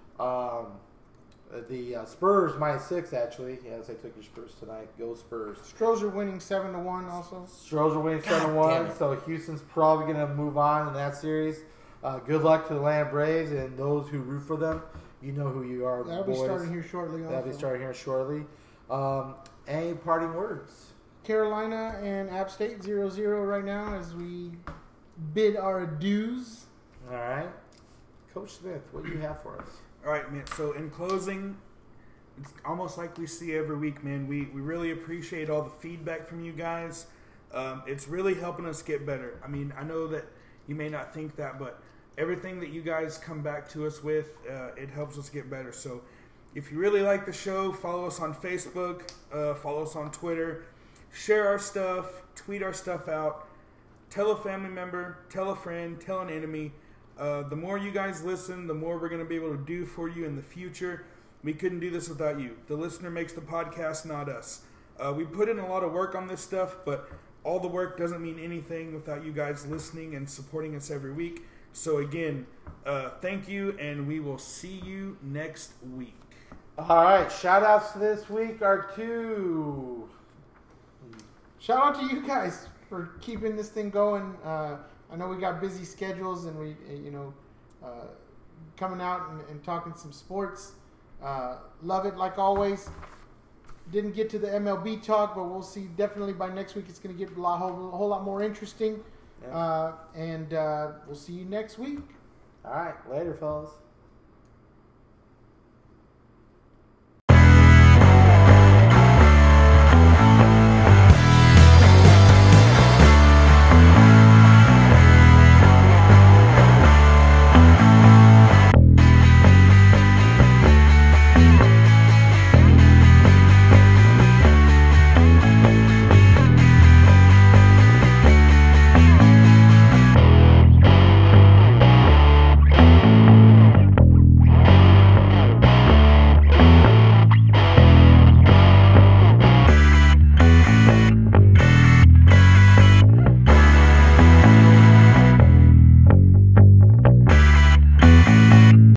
the Spurs minus 6, actually. Yes, I took your Spurs tonight. Go Spurs. Stros are winning 7-1 also. Stros are winning 7-1, so Houston's probably going to move on in that series. Good luck to the Atlanta Braves and those who root for them. You know who you are, That'll boys. be starting here shortly also. That'll be starting here shortly. Any parting words? Carolina and App State 0-0 right now as we bid our adieus. All right. Coach Smith, what do you have for us? All right, man. So in closing, it's almost like we see every week, man. We really appreciate all the feedback from you guys. It's really helping us get better. I mean, I know that you may not think that, but everything that you guys come back to us with, it helps us get better. So if you really like the show, follow us on Facebook, follow us on Twitter, share our stuff, tweet our stuff out, tell a family member, tell a friend, tell an enemy. The more you guys listen, the more we're going to be able to do for you in the future. We couldn't do this without you. The listener makes the podcast, not us. We put in a lot of work on this stuff, but all the work doesn't mean anything without you guys listening and supporting us every week. So again, thank you, and we will see you next week. All right, shout-outs to this week are 2. Shout out to you guys for keeping this thing going. I know we got busy schedules and we, coming out and talking some sports. Love it like always. Didn't get to the MLB talk, but we'll see. Definitely by next week, it's going to get a whole lot more interesting. Yeah. And we'll see you next week. All right, later, fellas.